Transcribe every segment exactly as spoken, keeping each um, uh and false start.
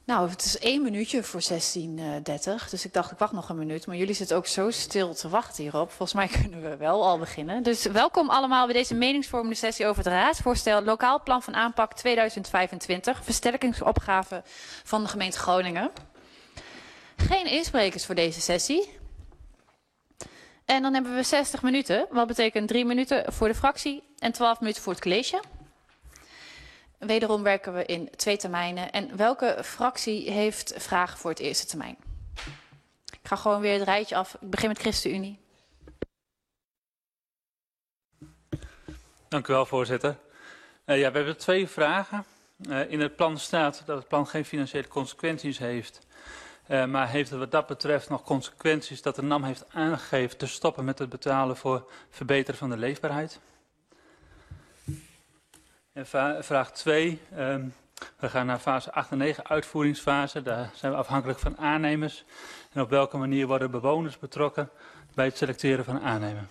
Nou, het is één minuutje voor zestien dertig, dus ik dacht ik wacht nog een minuut. Maar jullie zitten ook zo stil te wachten hierop. Volgens mij kunnen we wel al beginnen. Dus welkom allemaal bij deze meningsvormende sessie over het raadsvoorstel Lokaal Plan van Aanpak tweeduizend vijfentwintig. Versterkingsopgave van de gemeente Groningen. Geen insprekers voor deze sessie. En dan hebben we zestig minuten, wat betekent drie minuten voor de fractie en twaalf minuten voor het college. Wederom werken we in twee termijnen. En welke fractie heeft vragen voor het eerste termijn? Ik ga gewoon weer het rijtje af. Ik begin met ChristenUnie. Dank u wel, voorzitter. Uh, ja, we hebben twee vragen. Uh, in het plan staat dat het plan geen financiële consequenties heeft. Uh, maar heeft het wat dat betreft nog consequenties dat de N A M heeft aangegeven te stoppen met het betalen voor verbeteren van de leefbaarheid? En vraag twee. Um, we gaan naar fase acht en negen, uitvoeringsfase. Daar zijn we afhankelijk van aannemers. En op welke manier worden bewoners betrokken bij het selecteren van een aannemer?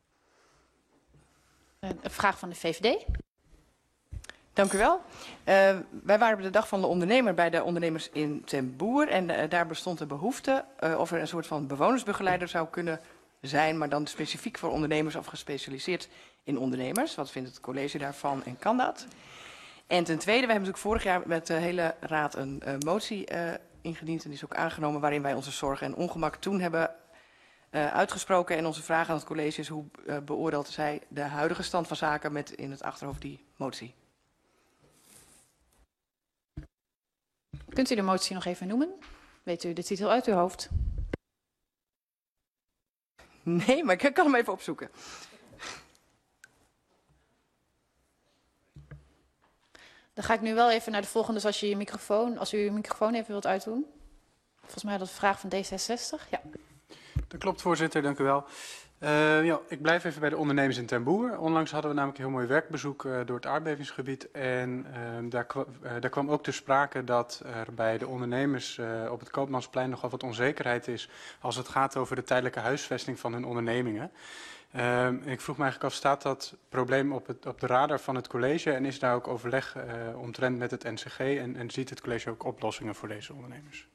Een vraag van de V V D. Dank u wel. Uh, wij waren bij de dag van de ondernemer bij de ondernemers in Ten Boer. En uh, daar bestond de behoefte uh, of er een soort van bewonersbegeleider zou kunnen zijn. Maar dan specifiek voor ondernemers of gespecialiseerd in ondernemers. Wat vindt het college daarvan en kan dat? En ten tweede, we hebben natuurlijk vorig jaar met de hele raad een uh, motie uh, ingediend. En die is ook aangenomen waarin wij onze zorgen en ongemak toen hebben uh, uitgesproken. En onze vraag aan het college is hoe uh, beoordeelt zij de huidige stand van zaken met in het achterhoofd die motie? Kunt u de motie nog even noemen? Weet u de titel uit uw hoofd? Nee, maar ik kan hem even opzoeken. Dan ga ik nu wel even naar de volgende. Dus als, je je microfoon, als u uw microfoon even wilt uitdoen. Volgens mij dat is een vraag van D zesenzestig. Ja. Dat klopt, voorzitter. Dank u wel. Uh, ja, ik blijf even bij de ondernemers in Ten Boer. Onlangs hadden we namelijk een heel mooi werkbezoek uh, door het aardbevingsgebied. En uh, daar, kwa, uh, daar kwam ook te sprake dat er bij de ondernemers uh, op het Koopmansplein nogal wat onzekerheid is als het gaat over de tijdelijke huisvesting van hun ondernemingen. Uh, ik vroeg me eigenlijk af, staat dat probleem op, het, op de radar van het college en is daar ook overleg uh, omtrent met het N C G en, en ziet het college ook oplossingen voor deze ondernemers?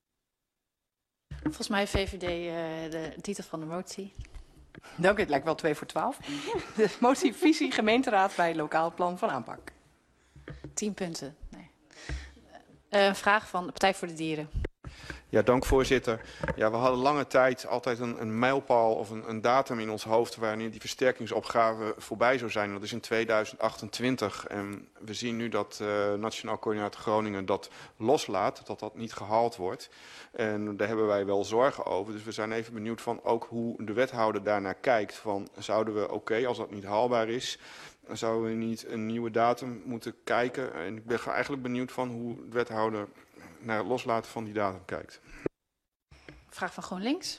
Volgens mij V V D uh, de titel van de motie. Dank u, het lijkt wel twee voor twaalf. De motie visie gemeenteraad bij lokaal plan van aanpak. Tien punten. Nee. Uh, een vraag van de Partij voor de Dieren. Ja, dank voorzitter. Ja, we hadden lange tijd altijd een, een mijlpaal of een, een datum in ons hoofd wanneer die versterkingsopgave voorbij zou zijn. Dat is in tweeduizend achtentwintig. En we zien nu dat uh, Nationaal Coördinator Groningen dat loslaat, dat dat niet gehaald wordt. En daar hebben wij wel zorgen over. Dus we zijn even benieuwd van ook hoe de wethouder daarnaar kijkt. Van, zouden we oké, okay, als dat niet haalbaar is, dan zouden we niet een nieuwe datum moeten kijken. En ik ben eigenlijk benieuwd van hoe de wethouder naar het loslaten van die datum kijkt. Vraag van GroenLinks.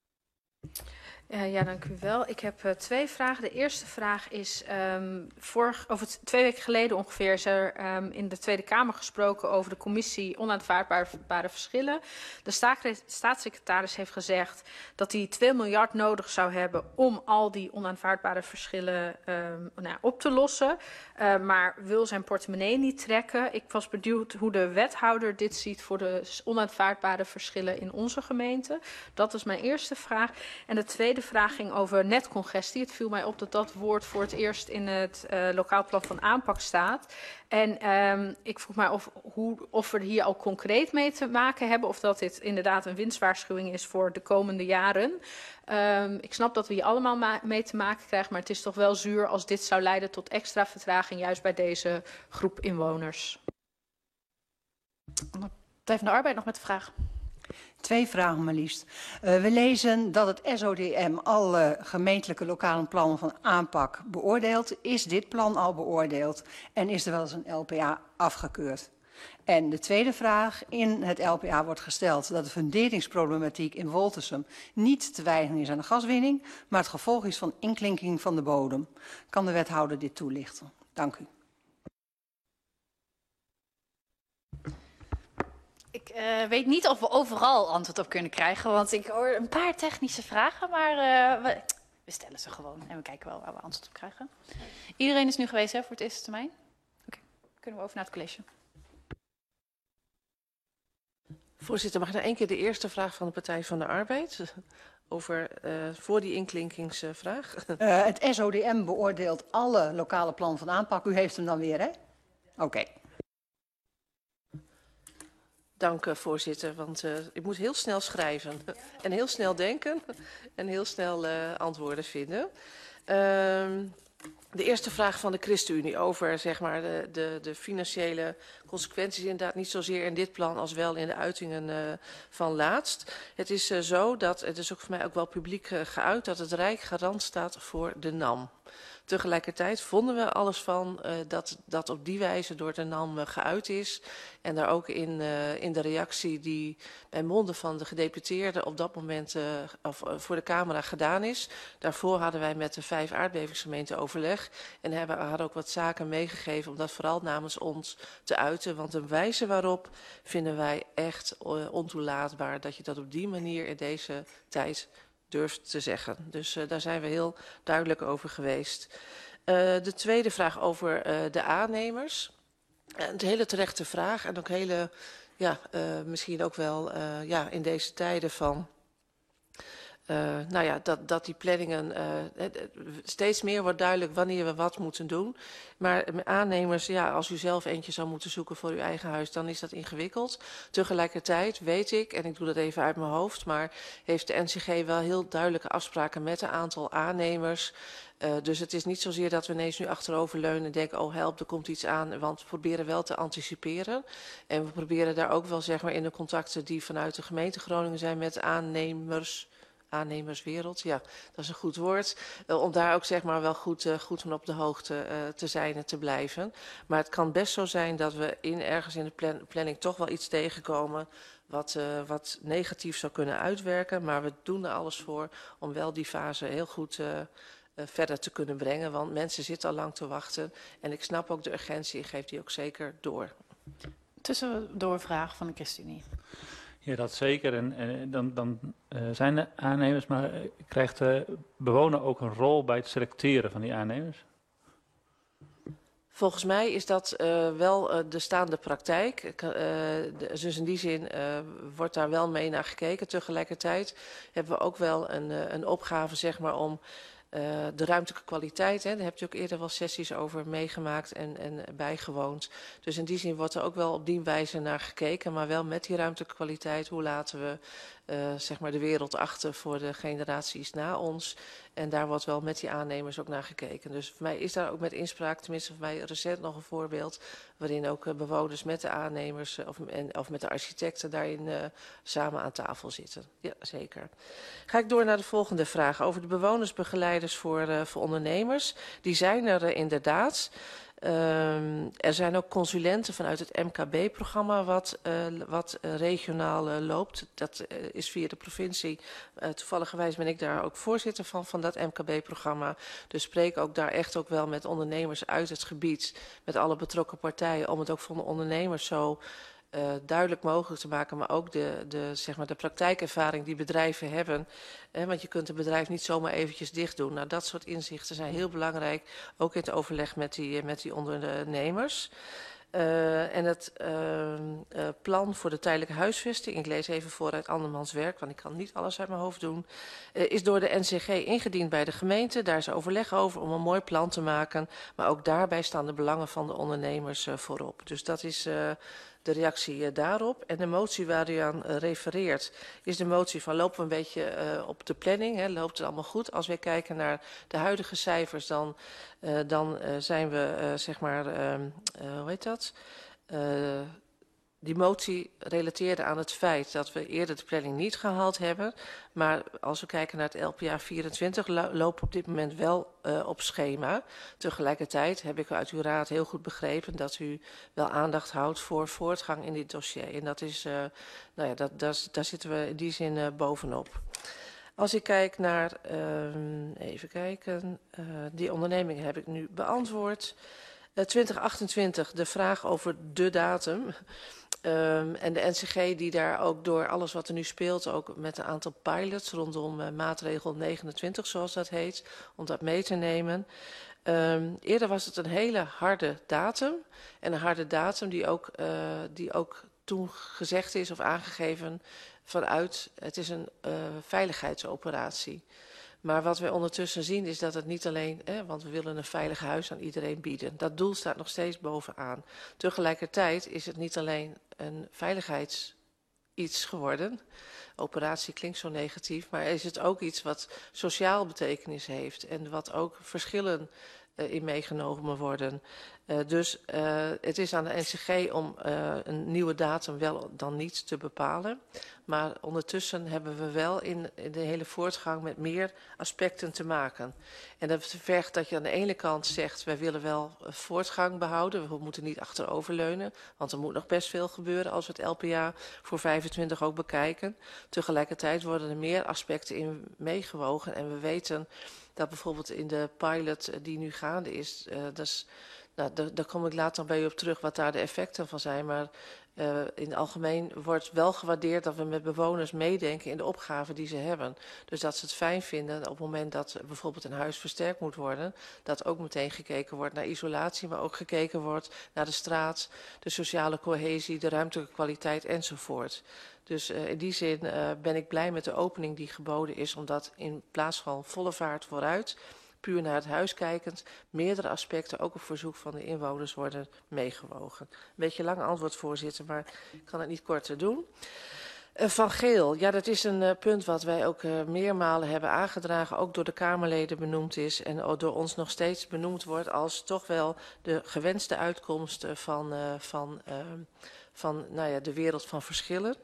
Uh, ja, dank u wel. Ik heb uh, twee vragen. De eerste vraag is, um, vorig, over twee weken geleden ongeveer is er um, in de Tweede Kamer gesproken over de commissie onaanvaardbare verschillen. De staatssecretaris heeft gezegd dat hij twee miljard nodig zou hebben om al die onaanvaardbare verschillen um, nou, op te lossen. Uh, maar wil zijn portemonnee niet trekken. Ik was benieuwd hoe de wethouder dit ziet voor de onaanvaardbare verschillen in onze gemeente. Dat is mijn eerste vraag. En de tweede vraag ging over netcongestie. Het viel mij op dat dat woord voor het eerst in het uh, lokaal plan van aanpak staat. En um, ik vroeg mij of, hoe, of we hier al concreet mee te maken hebben. Of dat dit inderdaad een winstwaarschuwing is voor de komende jaren. Um, ik snap dat we hier allemaal mee te maken krijgen. Maar het is toch wel zuur als dit zou leiden tot extra vertraging. Juist bij deze groep inwoners. Partij van de Arbeid nog met de vraag. Twee vragen maar liefst. Uh, we lezen dat het S O D M alle gemeentelijke lokale plannen van aanpak beoordeelt. Is dit plan al beoordeeld en is er wel eens een L P A afgekeurd? En de tweede vraag, in het L P A wordt gesteld dat de funderingsproblematiek in Woltersum niet te wijten is aan de gaswinning, maar het gevolg is van inklinking van de bodem. Kan de wethouder dit toelichten? Dank u. Ik uh, weet niet of we overal antwoord op kunnen krijgen, want ik hoor een paar technische vragen, maar uh, we, we stellen ze gewoon en we kijken wel waar we antwoord op krijgen. Iedereen is nu geweest hè, voor het eerste termijn? Oké, okay. Kunnen we over naar het college. Voorzitter, mag ik nog één keer de eerste vraag van de Partij van de Arbeid? Over, uh, voor die inklinkingsvraag. Uh, het S O D M beoordeelt alle lokale plannen van aanpak. U heeft hem dan weer, hè? Oké. Okay. Dank, uh, voorzitter, want uh, ik moet heel snel schrijven. En heel snel denken. En heel snel uh, antwoorden vinden. Uh, De eerste vraag van de ChristenUnie over zeg maar, de, de, de financiële consequenties, inderdaad niet zozeer in dit plan als wel in de uitingen uh, van laatst. Het is uh, zo dat, het is ook voor mij ook wel publiek uh, geuit, dat het Rijk garant staat voor de N A M. Tegelijkertijd vonden we alles van uh, dat dat op die wijze door de N A M uh, geuit is. En daar ook in, uh, in de reactie die bij monden van de gedeputeerden op dat moment uh, of, uh, voor de Camera gedaan is. Daarvoor hadden wij met de vijf aardbevingsgemeenten overleg. En hebben, hadden ook wat zaken meegegeven om dat vooral namens ons te uiten. Want de wijze waarop vinden wij echt uh, ontoelaatbaar dat je dat op die manier in deze tijd durft te zeggen. Dus uh, daar zijn we heel duidelijk over geweest. Uh, de tweede vraag over uh, de aannemers. Uh, een hele terechte vraag en ook hele, ja, uh, misschien ook wel uh, ja, in deze tijden van Uh, nou ja, dat, dat die planningen, uh, steeds meer wordt duidelijk wanneer we wat moeten doen. Maar aannemers, ja, als u zelf eentje zou moeten zoeken voor uw eigen huis, dan is dat ingewikkeld. Tegelijkertijd weet ik, en ik doe dat even uit mijn hoofd, maar heeft de N C G wel heel duidelijke afspraken met een aantal aannemers. Uh, dus het is niet zozeer dat we ineens nu achteroverleunen en denken, oh help, er komt iets aan. Want we proberen wel te anticiperen. En we proberen daar ook wel, zeg maar, in de contacten die vanuit de gemeente Groningen zijn met aannemers, aannemerswereld, ja, dat is een goed woord. Uh, om daar ook, zeg maar, wel goed, uh, goed van op de hoogte uh, te zijn en te blijven. Maar het kan best zo zijn dat we in, ergens in de plan, planning toch wel iets tegenkomen wat, uh, wat negatief zou kunnen uitwerken. Maar we doen er alles voor om wel die fase heel goed uh, uh, verder te kunnen brengen. Want mensen zitten al lang te wachten. En ik snap ook de urgentie en geef die ook zeker door. Tussendoor vraag van de ChristenUnie. Ja, dat zeker. En, en dan, dan uh, zijn er aannemers, maar uh, krijgt de bewoner ook een rol bij het selecteren van die aannemers? Volgens mij is dat uh, wel uh, de staande praktijk. Uh, de, dus in die zin uh, wordt daar wel mee naar gekeken. Tegelijkertijd hebben we ook wel een, uh, een opgave, zeg maar, om Uh, de ruimtelijke kwaliteit, hè, daar hebt u ook eerder wel sessies over meegemaakt en, en bijgewoond. Dus in die zin wordt er ook wel op die wijze naar gekeken, maar wel met die ruimtelijke kwaliteit. Hoe laten we uh, zeg maar de wereld achter voor de generaties na ons? En daar wordt wel met die aannemers ook naar gekeken. Dus voor mij is daar ook met inspraak, tenminste voor mij recent nog een voorbeeld, waarin ook uh, bewoners met de aannemers uh, of, en, of met de architecten daarin uh, samen aan tafel zitten. Ja, zeker. Ga ik door naar de volgende vraag over de bewonersbegeleiders voor, uh, voor ondernemers. Die zijn er uh, inderdaad. Um, er zijn ook consulenten vanuit het M K B-programma wat, uh, wat uh, regionaal uh, loopt. Dat uh, is via de provincie. Uh, toevalligerwijs ben ik daar ook voorzitter van, van dat M K B-programma. Dus spreek ook daar echt ook wel met ondernemers uit het gebied, met alle betrokken partijen, om het ook voor de ondernemers zo Uh, duidelijk mogelijk te maken, maar ook de, de, zeg maar de praktijkervaring die bedrijven hebben. Eh, want je kunt een bedrijf niet zomaar eventjes dicht doen. Nou, dat soort inzichten zijn heel belangrijk, ook in het overleg met die, met die ondernemers. Uh, en het uh, uh, plan voor de tijdelijke huisvesting, ik lees even voor uit andermans werk, want ik kan niet alles uit mijn hoofd doen, uh, is door de N C G ingediend bij de gemeente. Daar is overleg over om een mooi plan te maken, maar ook daarbij staan de belangen van de ondernemers uh, voorop. Dus dat is uh, de reactie uh, daarop. En de motie waar u aan uh, refereert is de motie van lopen we een beetje uh, op de planning, hè, loopt het allemaal goed. Als wij kijken naar de huidige cijfers, dan, uh, dan uh, zijn we, uh, zeg maar, uh, uh, hoe heet dat? Uh, die motie relateerde aan het feit dat we eerder de planning niet gehaald hebben. Maar als we kijken naar het L P A vierentwintig, lo lopen op dit moment wel uh, op schema. Tegelijkertijd heb ik uit uw raad heel goed begrepen dat u wel aandacht houdt voor voortgang in dit dossier. En dat is, uh, nou ja, dat, dat, daar zitten we in die zin uh, bovenop. Als ik kijk naar, uh, even kijken, uh, die ondernemingen heb ik nu beantwoord. Uh, twintig achtentwintig, de vraag over de datum. Um, en de N C G die daar ook door alles wat er nu speelt, ook met een aantal pilots rondom uh, maatregel negenentwintig zoals dat heet, om dat mee te nemen. Um, eerder was het een hele harde datum. En een harde datum die ook, uh, die ook toen gezegd is of aangegeven vanuit het is een uh, veiligheidsoperatie. Maar wat wij ondertussen zien is dat het niet alleen, hè, want we willen een veilig huis aan iedereen bieden. Dat doel staat nog steeds bovenaan. Tegelijkertijd is het niet alleen een veiligheids iets geworden. Operatie klinkt zo negatief, maar is het ook iets wat sociaal betekenis heeft en wat ook verschillen uh, in meegenomen worden. Uh, dus uh, het is aan de N C G om uh, een nieuwe datum wel dan niet te bepalen. Maar ondertussen hebben we wel in, in de hele voortgang met meer aspecten te maken. En dat vergt dat je aan de ene kant zegt, wij willen wel voortgang behouden. We moeten niet achteroverleunen, want er moet nog best veel gebeuren als we het L P A voor vijfentwintig ook bekijken. Tegelijkertijd worden er meer aspecten in meegewogen. En we weten dat bijvoorbeeld in de pilot die nu gaande is, uh, dat is nou, daar, daar kom ik later bij u op terug wat daar de effecten van zijn. Maar uh, in het algemeen wordt wel gewaardeerd dat we met bewoners meedenken in de opgaven die ze hebben. Dus dat ze het fijn vinden op het moment dat bijvoorbeeld een huis versterkt moet worden. Dat ook meteen gekeken wordt naar isolatie, maar ook gekeken wordt naar de straat, de sociale cohesie, de ruimtelijke kwaliteit enzovoort. Dus uh, in die zin uh, ben ik blij met de opening die geboden is, omdat in plaats van volle vaart vooruit, puur naar het huis kijkend, meerdere aspecten ook op verzoek van de inwoners worden meegewogen. Een beetje lang antwoord, voorzitter, maar ik kan het niet korter doen. Uh, Van Geel, ja, dat is een uh, punt wat wij ook uh, meermalen hebben aangedragen, ook door de Kamerleden benoemd is en ook door ons nog steeds benoemd wordt als toch wel de gewenste uitkomst van, uh, van, uh, van nou ja, de wereld van verschillen.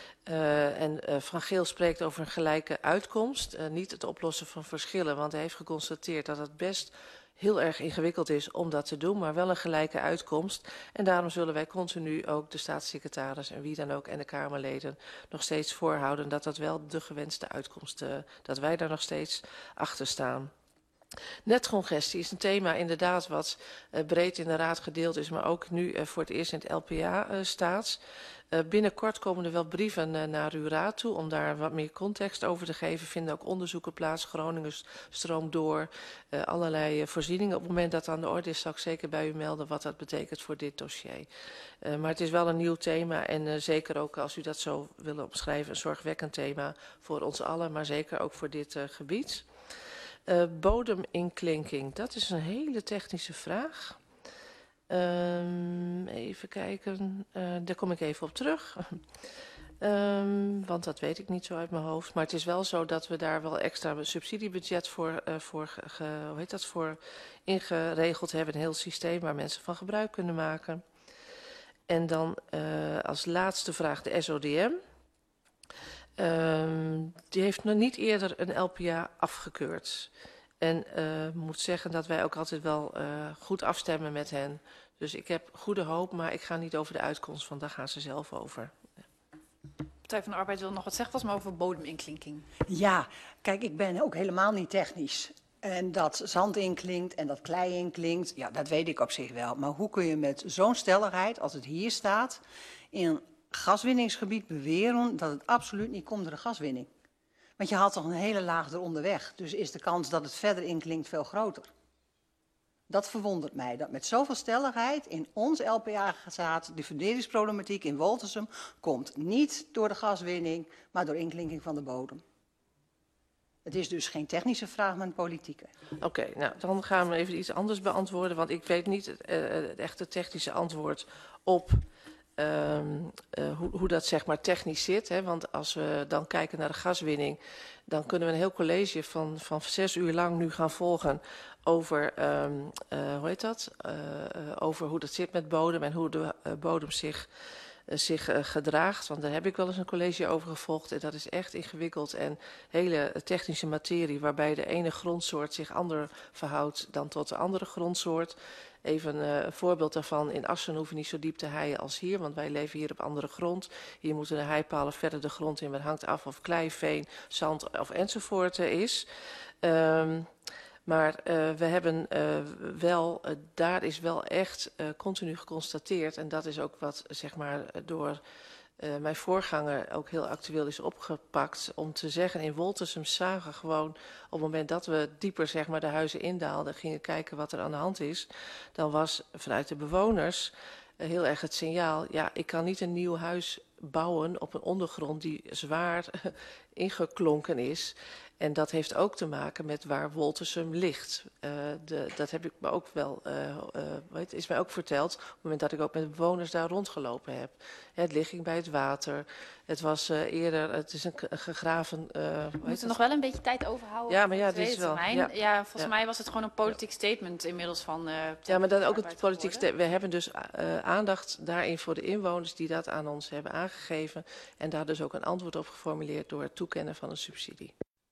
Uh, en uh, Van Geel spreekt over een gelijke uitkomst, uh, niet het oplossen van verschillen, want hij heeft geconstateerd dat het best heel erg ingewikkeld is om dat te doen, maar wel een gelijke uitkomst. En daarom zullen wij continu ook de staatssecretaris en wie dan ook en de Kamerleden nog steeds voorhouden dat dat wel de gewenste uitkomst, uh, dat wij daar nog steeds achter staan. Netcongestie is een thema inderdaad wat uh, breed in de Raad gedeeld is, maar ook nu uh, voor het eerst in het L P A uh, staat. Uh, binnenkort komen er wel brieven uh, naar uw raad toe om daar wat meer context over te geven. Vinden ook onderzoeken plaats, Groningen stroomt door, uh, allerlei uh, voorzieningen. Op het moment dat aan de orde is, zal ik zeker bij u melden wat dat betekent voor dit dossier. Uh, maar het is wel een nieuw thema en uh, zeker ook als u dat zo wil omschrijven, een zorgwekkend thema voor ons allen, maar zeker ook voor dit uh, gebied. Uh, bodeminklinking, dat is een hele technische vraag. Um, even kijken, uh, daar kom ik even op terug. um, want dat weet ik niet zo uit mijn hoofd. Maar het is wel zo dat we daar wel extra subsidiebudget voor, uh, voor, ge, hoe heet dat, voor ingeregeld hebben. Een heel systeem waar mensen van gebruik kunnen maken. En dan uh, als laatste vraag de S O D M. Um, die heeft nog niet eerder een L P A afgekeurd. En uh, moet zeggen dat wij ook altijd wel uh, goed afstemmen met hen. Dus ik heb goede hoop, maar ik ga niet over de uitkomst, want daar gaan ze zelf over. Partij van de Arbeid wil nog wat zeggen, was maar over bodeminklinking. Ja, kijk, ik ben ook helemaal niet technisch. En dat zand inklinkt en dat klei inklinkt, ja, dat weet ik op zich wel. Maar hoe kun je met zo'n stelligheid, als het hier staat, in een gaswinningsgebied beweren dat het absoluut niet komt door de gaswinning? Want je haalt toch een hele laag eronder weg. Dus is de kans dat het verder inklinkt veel groter. Dat verwondert mij, dat met zoveel stelligheid in ons L P A staat, de verdedigingsproblematiek in Woltersum komt niet door de gaswinning, maar door inklinking van de bodem. Het is dus geen technische vraag, maar een politieke. Oké, okay, nou dan gaan we even iets anders beantwoorden, want ik weet niet het, uh, het echte technische antwoord op Um, uh, hoe, hoe dat zeg maar technisch zit. Hè? Want als we dan kijken naar de gaswinning, dan kunnen we een heel college van, van zes uur lang nu gaan volgen over, um, uh, hoe heet dat? Uh, uh, over hoe dat zit met bodem en hoe de uh, bodem zich, uh, zich uh, gedraagt. Want daar heb ik wel eens een college over gevolgd en dat is echt ingewikkeld en hele technische materie waarbij de ene grondsoort zich ander verhoudt dan tot de andere grondsoort. Even uh, een voorbeeld daarvan, in Assen hoeven niet zo diep te heien als hier, want wij leven hier op andere grond. Hier moeten de heipalen verder de grond in, maar het hangt af of klei, veen, zand of enzovoort uh, is. Um, maar uh, we hebben uh, wel, uh, daar is wel echt uh, continu geconstateerd, en dat is ook wat zeg maar door uh, mijn voorganger ook heel actueel is opgepakt, om te zeggen in Woltersum zagen gewoon op het moment dat we dieper zeg maar de huizen indaalden, gingen kijken wat er aan de hand is, dan was vanuit de bewoners uh, heel erg het signaal. Ja, ik kan niet een nieuw huis bouwen op een ondergrond die zwaar ingeklonken is. En dat heeft ook te maken met waar Woltersum ligt. Uh, de, dat heb ik me ook wel, uh, uh, weet, is mij ook verteld op het moment dat ik ook met bewoners daar rondgelopen heb. Het ligging bij het water. Het was uh, eerder, het is een, een gegraven. Uh, We moeten nog wel een beetje tijd overhouden. Ja, maar ja, dit dit is wel. Ja. ja, volgens ja. mij was het gewoon een politiek statement inmiddels van. Uh, ja, maar dan ook het politiek statement. We hebben dus uh, aandacht daarin voor de inwoners die dat aan ons hebben aangegeven. En daar dus ook een antwoord op geformuleerd door het toekennen van een subsidie.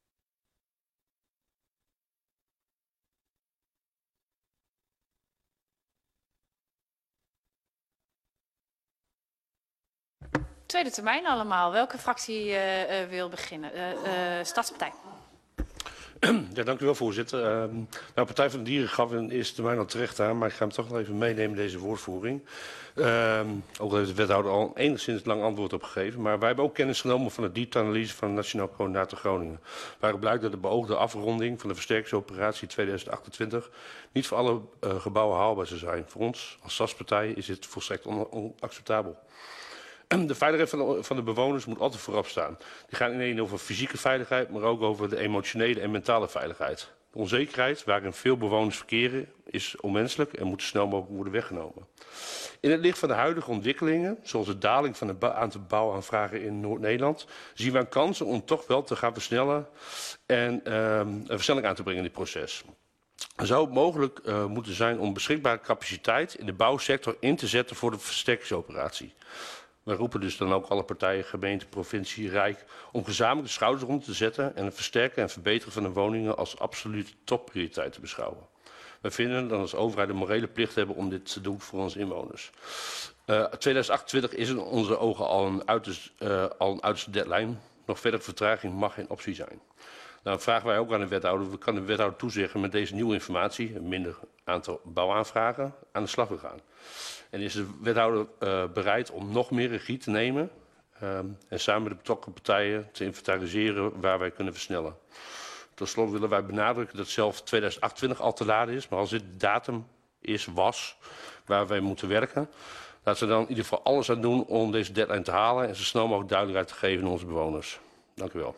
Tweede termijn allemaal. Welke fractie uh, uh, wil beginnen? Uh, uh, Stadspartij. Ja, dank u wel, voorzitter. Uh, nou, Partij van de Dieren gaf in de eerste termijn al terecht aan, maar ik ga hem toch nog even meenemen in deze woordvoering. Uh, ook al heeft de wethouder al enigszins lang antwoord op gegeven, maar wij hebben ook kennis genomen van de diepteanalyse van de Nationaal Coördinator Groningen. Waaruit blijkt dat de beoogde afronding van de versterkingsoperatie tweeduizend achtentwintig niet voor alle uh, gebouwen haalbaar zou zijn. Voor ons als Stadspartij is dit volstrekt on onacceptabel. De veiligheid van de, van de bewoners moet altijd voorop staan. Die gaan niet alleen over fysieke veiligheid, maar ook over de emotionele en mentale veiligheid. De onzekerheid waarin veel bewoners verkeren is onmenselijk en moet snel mogelijk worden weggenomen. In het licht van de huidige ontwikkelingen, zoals de daling van het aantal bouwaanvragen in Noord-Nederland, zien we een kans om toch wel te gaan versnellen en um, een versnelling aan te brengen in dit proces. Er zou het mogelijk uh, moeten zijn om beschikbare capaciteit in de bouwsector in te zetten voor de versterkingsoperatie. We roepen dus dan ook alle partijen, gemeente, provincie, Rijk, om gezamenlijk de schouders rond te zetten en het versterken en verbeteren van de woningen als absolute topprioriteit te beschouwen. We vinden dat we als overheid de morele plicht hebben om dit te doen voor onze inwoners. Uh, tweeduizend achtentwintig is in onze ogen al een uiterst, uh, al een uiterste deadline. Nog verder vertraging mag geen optie zijn. Nou vragen wij ook aan de wethouder, kan de wethouder toezeggen met deze nieuwe informatie, een minder aantal bouwaanvragen, aan de slag te gaan. En is de wethouder uh, bereid om nog meer regie te nemen um, en samen met de betrokken partijen te inventariseren waar wij kunnen versnellen. Tot slot willen wij benadrukken dat zelfs tweeduizend achtentwintig al te laat is, maar als dit de datum is, was, waar wij moeten werken, laten we dan in ieder geval alles aan doen om deze deadline te halen en zo snel mogelijk duidelijkheid te geven aan onze bewoners. Dank u wel.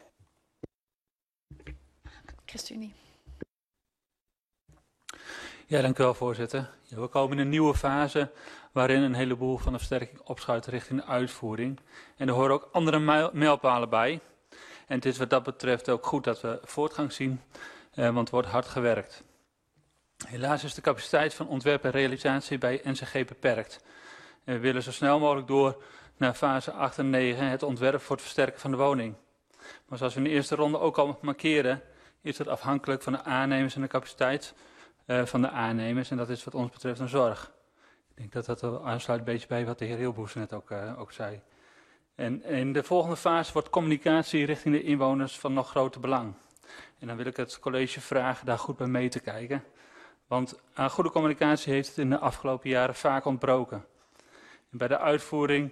ChristenUnie. Ja, dank u wel, voorzitter. Ja, we komen in een nieuwe fase waarin een heleboel van de versterking opschuift richting de uitvoering. En er horen ook andere mijlpalen bij. En het is wat dat betreft ook goed dat we voortgang zien, eh, want er wordt hard gewerkt. Helaas is de capaciteit van ontwerp en realisatie bij N C G beperkt. En we willen zo snel mogelijk door naar fase acht en negen, het ontwerp voor het versterken van de woning. Maar zoals we in de eerste ronde ook al markeren, is dat afhankelijk van de aannemers en de capaciteit uh, van de aannemers. En dat is wat ons betreft een zorg. Ik denk dat dat wel aansluit een beetje bij wat de heer Hilboes net ook, uh, ook zei. En in de volgende fase wordt communicatie richting de inwoners van nog groter belang. En dan wil ik het college vragen daar goed bij mee te kijken. Want aan goede communicatie heeft het in de afgelopen jaren vaak ontbroken. En bij de uitvoering,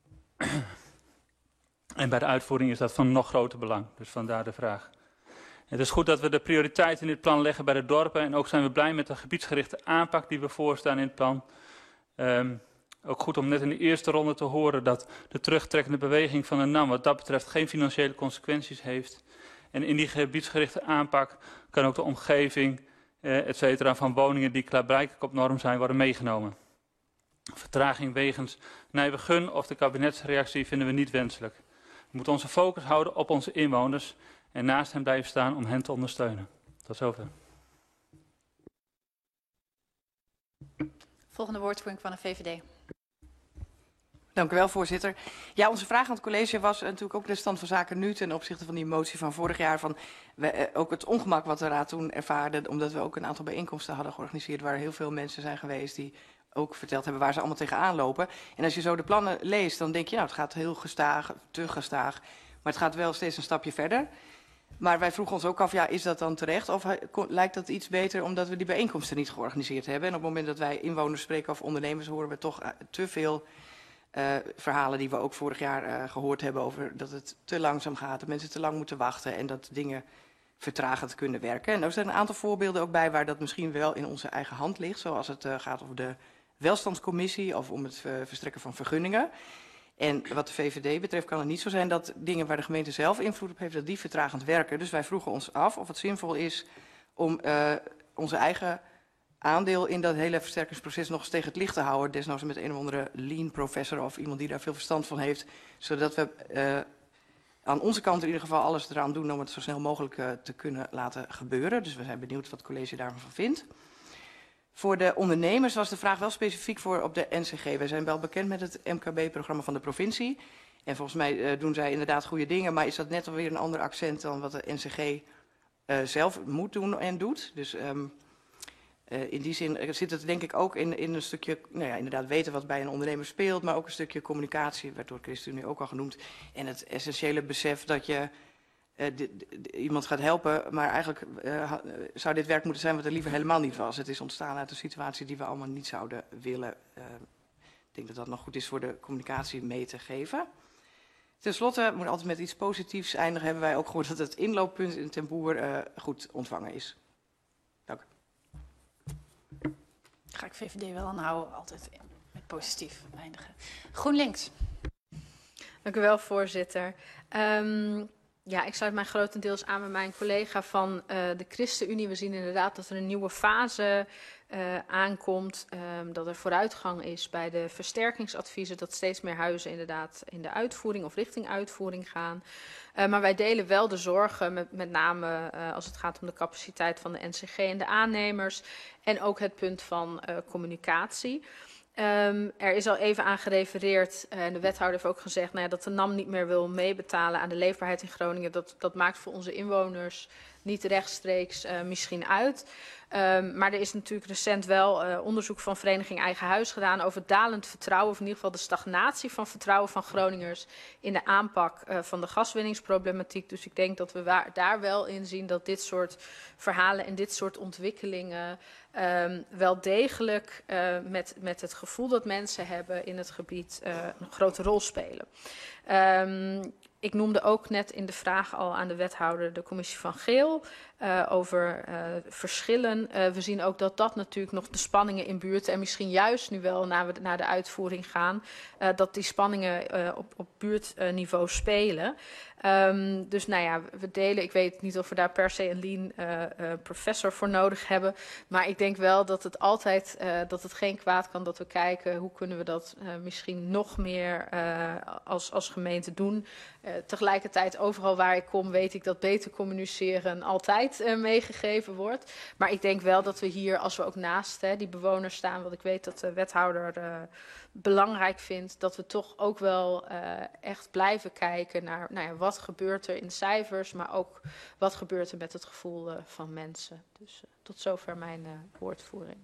en bij de uitvoering is dat van nog groter belang. Dus vandaar de vraag. Het is goed dat we de prioriteit in dit plan leggen bij de dorpen. En ook zijn we blij met de gebiedsgerichte aanpak die we voorstaan in het plan. Um, ook goed om net in de eerste ronde te horen dat de terugtrekkende beweging van de N A M wat dat betreft geen financiële consequenties heeft. En in die gebiedsgerichte aanpak kan ook de omgeving, eh, et cetera, van woningen die klaarblijkelijk op norm zijn worden meegenomen. Vertraging wegens Nijbegun of de kabinetsreactie vinden we niet wenselijk. We moeten onze focus houden op onze inwoners en naast hen blijven staan om hen te ondersteunen. Tot zover. Volgende woordvoering van de V V D. Dank u wel, voorzitter. Ja, onze vraag aan het college was natuurlijk ook de stand van zaken nu ten opzichte van die motie van vorig jaar. Van we, eh, ook het ongemak wat de raad toen ervaarde, omdat we ook een aantal bijeenkomsten hadden georganiseerd waar heel veel mensen zijn geweest die ook verteld hebben waar ze allemaal tegenaan lopen. En als je zo de plannen leest, dan denk je, nou, het gaat heel gestaag, te gestaag. Maar het gaat wel steeds een stapje verder. Maar wij vroegen ons ook af, ja, is dat dan terecht? Of lijkt dat iets beter omdat we die bijeenkomsten niet georganiseerd hebben? En op het moment dat wij inwoners spreken of ondernemers, horen we toch te veel uh, verhalen die we ook vorig jaar uh, gehoord hebben over dat het te langzaam gaat, dat mensen te lang moeten wachten en dat dingen vertragend kunnen werken. En er zijn een aantal voorbeelden ook bij waar dat misschien wel in onze eigen hand ligt, zoals het uh, gaat over de welstandscommissie of om het uh, verstrekken van vergunningen. En wat de V V D betreft kan het niet zo zijn dat dingen waar de gemeente zelf invloed op heeft, dat die vertragend werken. Dus wij vroegen ons af of het zinvol is om uh, onze eigen aandeel in dat hele versterkingsproces nog eens tegen het licht te houden. Desnoods met een of andere lean professor of iemand die daar veel verstand van heeft. Zodat we uh, aan onze kant in ieder geval alles eraan doen om het zo snel mogelijk uh, te kunnen laten gebeuren. Dus we zijn benieuwd wat het college daarvan vindt. Voor de ondernemers was de vraag wel specifiek voor op de N C G. Wij zijn wel bekend met het M K B-programma van de provincie. En volgens mij uh, doen zij inderdaad goede dingen, maar is dat net alweer een ander accent dan wat de N C G uh, zelf moet doen en doet. Dus um, uh, in die zin zit het denk ik ook in, in een stukje, nou ja, inderdaad weten wat bij een ondernemer speelt, maar ook een stukje communicatie, werd door ChristenUnie ook al genoemd. En het essentiële besef dat je Uh, de, de, iemand gaat helpen, maar eigenlijk uh, zou dit werk moeten zijn wat er liever helemaal niet was. Het is ontstaan uit een situatie die we allemaal niet zouden willen. Uh, ik denk dat dat nog goed is voor de communicatie mee te geven. Ten slotte, we moeten altijd met iets positiefs eindigen, hebben wij ook gehoord dat het inlooppunt in Ten Boer uh, goed ontvangen is. Dank u. Ga ik V V D wel aanhouden, altijd met positief eindigen. GroenLinks. Dank u wel, voorzitter. Um, Ja, ik sluit mij grotendeels aan bij mijn collega van uh, de ChristenUnie. We zien inderdaad dat er een nieuwe fase uh, aankomt. Um, dat er vooruitgang is bij de versterkingsadviezen. Dat steeds meer huizen inderdaad in de uitvoering of richting uitvoering gaan. Uh, maar wij delen wel de zorgen, met, met name uh, als het gaat om de capaciteit van de N C G en de aannemers. En ook het punt van uh, communicatie. Um, er is al even aan gerefereerd, uh, en de wethouder heeft ook gezegd nou ja, dat de N A M niet meer wil meebetalen aan de leefbaarheid in Groningen. Dat, dat maakt voor onze inwoners niet rechtstreeks uh, misschien uit. Um, maar er is natuurlijk recent wel uh, onderzoek van Vereniging Eigen Huis gedaan over het dalend vertrouwen, of in ieder geval de stagnatie van vertrouwen van Groningers in de aanpak uh, van de gaswinningsproblematiek. Dus ik denk dat we waar, daar wel in zien dat dit soort verhalen en dit soort ontwikkelingen um, wel degelijk uh, met, met het gevoel dat mensen hebben in het gebied uh, een grote rol spelen. Um, Ik noemde ook net in de vraag al aan de wethouder de commissie van Geel uh, over uh, verschillen. Uh, we zien ook dat dat natuurlijk nog de spanningen in buurten en misschien juist nu wel naar, we, naar de uitvoering gaan, uh, dat die spanningen uh, op, op buurtniveau spelen. Um, dus nou ja, we delen, ik weet niet of we daar per se een lean uh, uh, professor voor nodig hebben, maar ik denk wel dat het altijd, uh, dat het geen kwaad kan dat we kijken hoe kunnen we dat uh, misschien nog meer uh, als, als gemeente doen. Uh, tegelijkertijd, overal waar ik kom, weet ik dat beter communiceren altijd uh, meegegeven wordt. Maar ik denk wel dat we hier, als we ook naast hè, die bewoners staan, wat ik weet dat de wethouder uh, belangrijk vindt, dat we toch ook wel uh, echt blijven kijken naar nou ja, wat gebeurt er in de cijfers, maar ook wat gebeurt er met het gevoel uh, van mensen. Dus uh, tot zover mijn uh, woordvoering.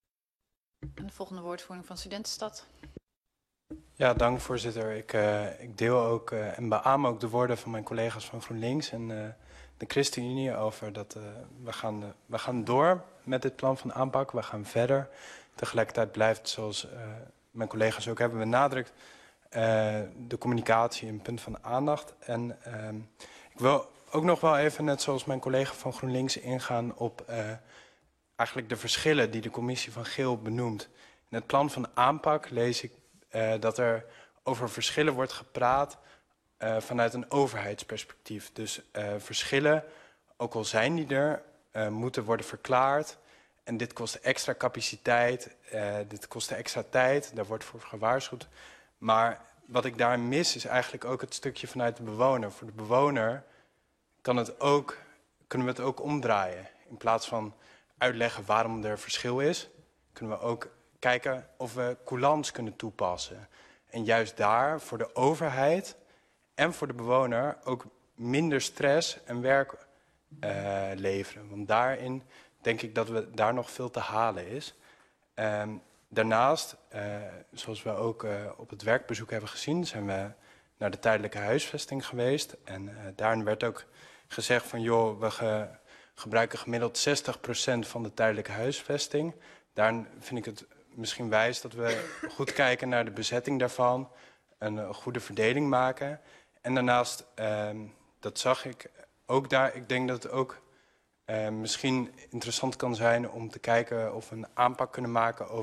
En de volgende woordvoering van Studentenstad. Ja, dank voorzitter. Ik, uh, ik deel ook uh, en beaam ook de woorden van mijn collega's van GroenLinks en uh, de ChristenUnie over dat uh, we, gaan, uh, we gaan door met dit plan van aanpak. We gaan verder. Tegelijkertijd blijft, zoals uh, mijn collega's ook hebben benadrukt, uh, de communicatie een punt van aandacht. En uh, ik wil ook nog wel even, net zoals mijn collega van GroenLinks, ingaan op uh, eigenlijk de verschillen die de commissie van Geel benoemt. In het plan van aanpak lees ik Uh, dat er over verschillen wordt gepraat uh, vanuit een overheidsperspectief. Dus uh, verschillen, ook al zijn die er, uh, moeten worden verklaard. En dit kost extra capaciteit, uh, dit kost extra tijd, daar wordt voor gewaarschuwd. Maar wat ik daar mis is eigenlijk ook het stukje vanuit de bewoner. Voor de bewoner kan het ook, kunnen we het ook omdraaien. In plaats van uitleggen waarom er verschil is, kunnen we ook kijken of we coulance kunnen toepassen. En juist daar voor de overheid en voor de bewoner ook minder stress en werk uh, leveren. Want daarin denk ik dat we daar nog veel te halen is. Um, daarnaast, uh, zoals we ook uh, op het werkbezoek hebben gezien, zijn we naar de tijdelijke huisvesting geweest. En uh, daarin werd ook gezegd van joh, we ge gebruiken gemiddeld zestig procent van de tijdelijke huisvesting. Daarin vind ik het misschien wijs dat we goed kijken naar de bezetting daarvan, een goede verdeling maken. En daarnaast, uh, dat zag ik ook daar, ik denk dat het ook uh, misschien interessant kan zijn om te kijken of we een aanpak kunnen maken over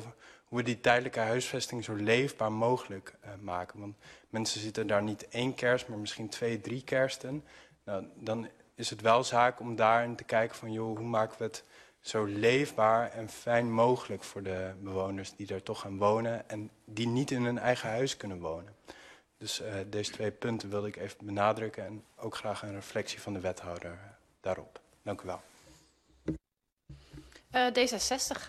hoe we die tijdelijke huisvesting zo leefbaar mogelijk uh, maken. Want mensen zitten daar niet één kerst, maar misschien twee, drie kersten. Nou, dan is het wel zaak om daarin te kijken van, joh, hoe maken we het zo leefbaar en fijn mogelijk voor de bewoners die daar toch gaan wonen en die niet in hun eigen huis kunnen wonen. Dus uh, deze twee punten wilde ik even benadrukken en ook graag een reflectie van de wethouder uh, daarop. Dank u wel. Uh, D zesenzestig.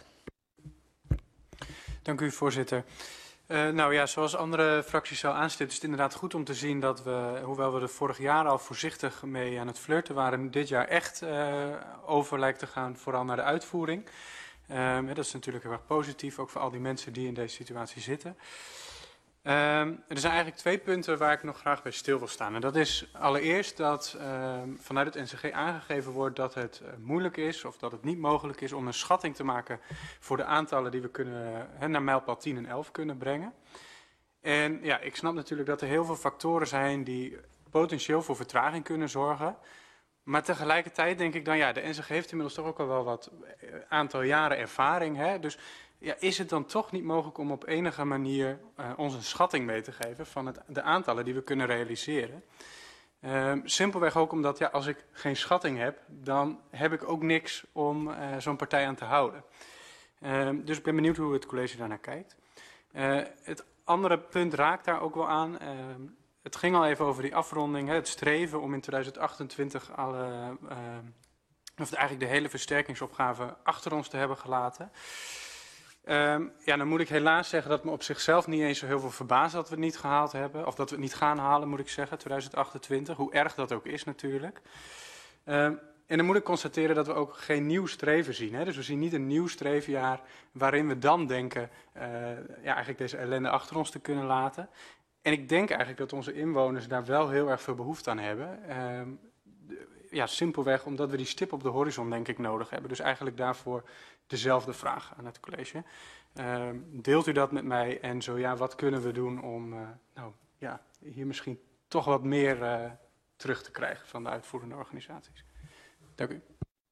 Dank u, voorzitter. Uh, nou ja, zoals andere fracties al aanstipt, is het inderdaad goed om te zien dat we, hoewel we er vorig jaar al voorzichtig mee aan het flirten waren, dit jaar echt uh, over lijkt te gaan, vooral naar de uitvoering. Um, dat is natuurlijk heel erg positief, ook voor al die mensen die in deze situatie zitten. Um, er zijn eigenlijk twee punten waar ik nog graag bij stil wil staan. En dat is allereerst dat um, vanuit het N C G aangegeven wordt dat het uh, moeilijk is of dat het niet mogelijk is om een schatting te maken voor de aantallen die we kunnen, uh, naar mijlpaal tien en elf kunnen brengen. En ja, ik snap natuurlijk dat er heel veel factoren zijn die potentieel voor vertraging kunnen zorgen. Maar tegelijkertijd denk ik dan, ja, de N C G heeft inmiddels toch ook al wel wat aantal jaren ervaring. Hè? Dus ja, is het dan toch niet mogelijk om op enige manier uh, ons een schatting mee te geven van het, de aantallen die we kunnen realiseren? Uh, simpelweg ook omdat, ja, als ik geen schatting heb, dan heb ik ook niks om uh, zo'n partij aan te houden. Uh, dus ik ben benieuwd hoe het college daarnaar kijkt. Uh, het andere punt raakt daar ook wel aan. Uh, het ging al even over die afronding, hè, het streven om in tweeduizend achtentwintig alle, uh, of eigenlijk de hele versterkingsopgave achter ons te hebben gelaten. Um, ja, dan moet ik helaas zeggen dat me op zichzelf niet eens zo heel veel verbaast dat we het niet gehaald hebben. Of dat we het niet gaan halen, moet ik zeggen, tweeduizend achtentwintig. Hoe erg dat ook is natuurlijk. Um, en dan moet ik constateren dat we ook geen nieuw streven zien. Hè? Dus we zien niet een nieuw strevenjaar waarin we dan denken uh, ja, eigenlijk deze ellende achter ons te kunnen laten. En ik denk eigenlijk dat onze inwoners daar wel heel erg veel behoefte aan hebben. Um, ja, simpelweg omdat we die stip op de horizon denk ik nodig hebben. Dus eigenlijk daarvoor dezelfde vraag aan het college. Uh, deelt u dat met mij en zo ja, wat kunnen we doen om uh, nou, ja, hier misschien toch wat meer uh, terug te krijgen van de uitvoerende organisaties? Dank u.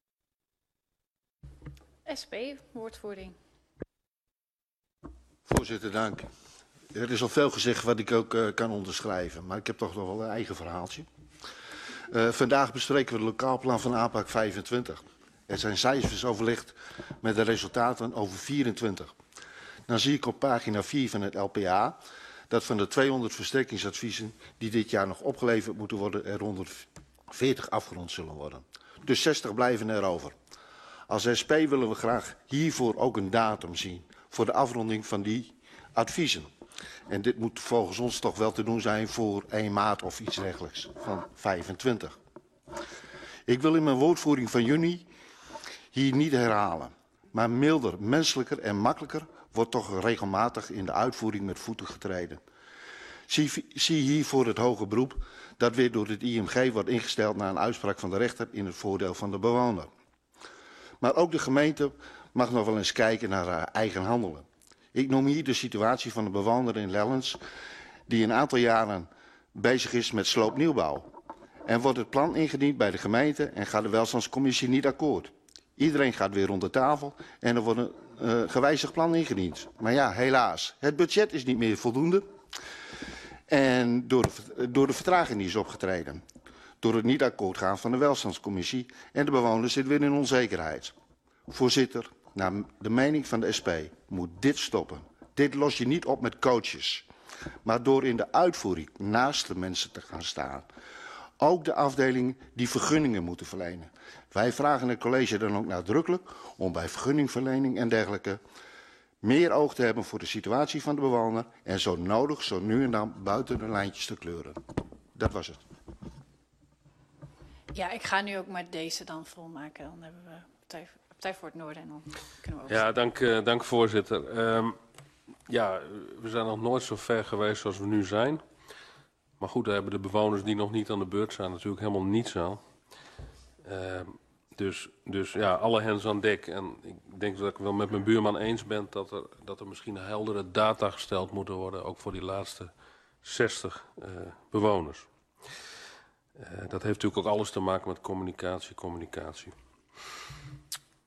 S P, woordvoering. Voorzitter, dank. Er is al veel gezegd wat ik ook uh, kan onderschrijven, maar ik heb toch nog wel een eigen verhaaltje. Uh, vandaag bespreken we het lokaal plan van aanpak vijfentwintig. Er zijn cijfers overlegd met de resultaten over vierentwintig. Dan zie ik op pagina vier van het L P A dat van de tweehonderd versterkingsadviezen die dit jaar nog opgeleverd moeten worden, er honderdveertig afgerond zullen worden. Dus zestig blijven er over. Als S P willen we graag hiervoor ook een datum zien voor de afronding van die adviezen. En dit moet volgens ons toch wel te doen zijn voor één maart of iets dergelijks van vijfentwintig. Ik wil in mijn woordvoering van juni hier niet herhalen. Maar milder, menselijker en makkelijker wordt toch regelmatig in de uitvoering met voeten getreden. Zie, zie hiervoor het hoge beroep dat weer door het I M G wordt ingesteld na een uitspraak van de rechter in het voordeel van de bewoner. Maar ook de gemeente mag nog wel eens kijken naar haar eigen handelen. Ik noem hier de situatie van de bewoner in Lellens die een aantal jaren bezig is met sloopnieuwbouw. En wordt het plan ingediend bij de gemeente en gaat de welstandscommissie niet akkoord. Iedereen gaat weer rond de tafel en er wordt een uh, gewijzigd plan ingediend. Maar ja, helaas, het budget is niet meer voldoende. En door de, door de vertraging die is opgetreden. Door het niet akkoord gaan van de welstandscommissie en de bewoners zitten weer in onzekerheid. Voorzitter, naar de mening van de S P moet dit stoppen. Dit los je niet op met coaches. Maar door in de uitvoering naast de mensen te gaan staan. Ook de afdelingen die vergunningen moeten verlenen. Wij vragen het college dan ook nadrukkelijk om bij vergunningverlening en dergelijke meer oog te hebben voor de situatie van de bewoner en zo nodig zo nu en dan buiten de lijntjes te kleuren. Dat was het. Ja, ik ga nu ook maar deze dan volmaken. Dan hebben we Partij, Partij voor het Noorden en dan kunnen we ook. Ja, dank, uh, dank voorzitter. Um, ja, we zijn nog nooit zo ver geweest zoals we nu zijn. Maar goed, daar hebben de bewoners die nog niet aan de beurt zijn natuurlijk helemaal niets aan. Uh, dus, dus ja, alle hens aan dek. En ik denk dat ik wel met mijn buurman eens ben dat er, dat er misschien heldere data gesteld moeten worden. Ook voor die laatste zestig uh, bewoners. Uh, dat heeft natuurlijk ook alles te maken met communicatie, communicatie.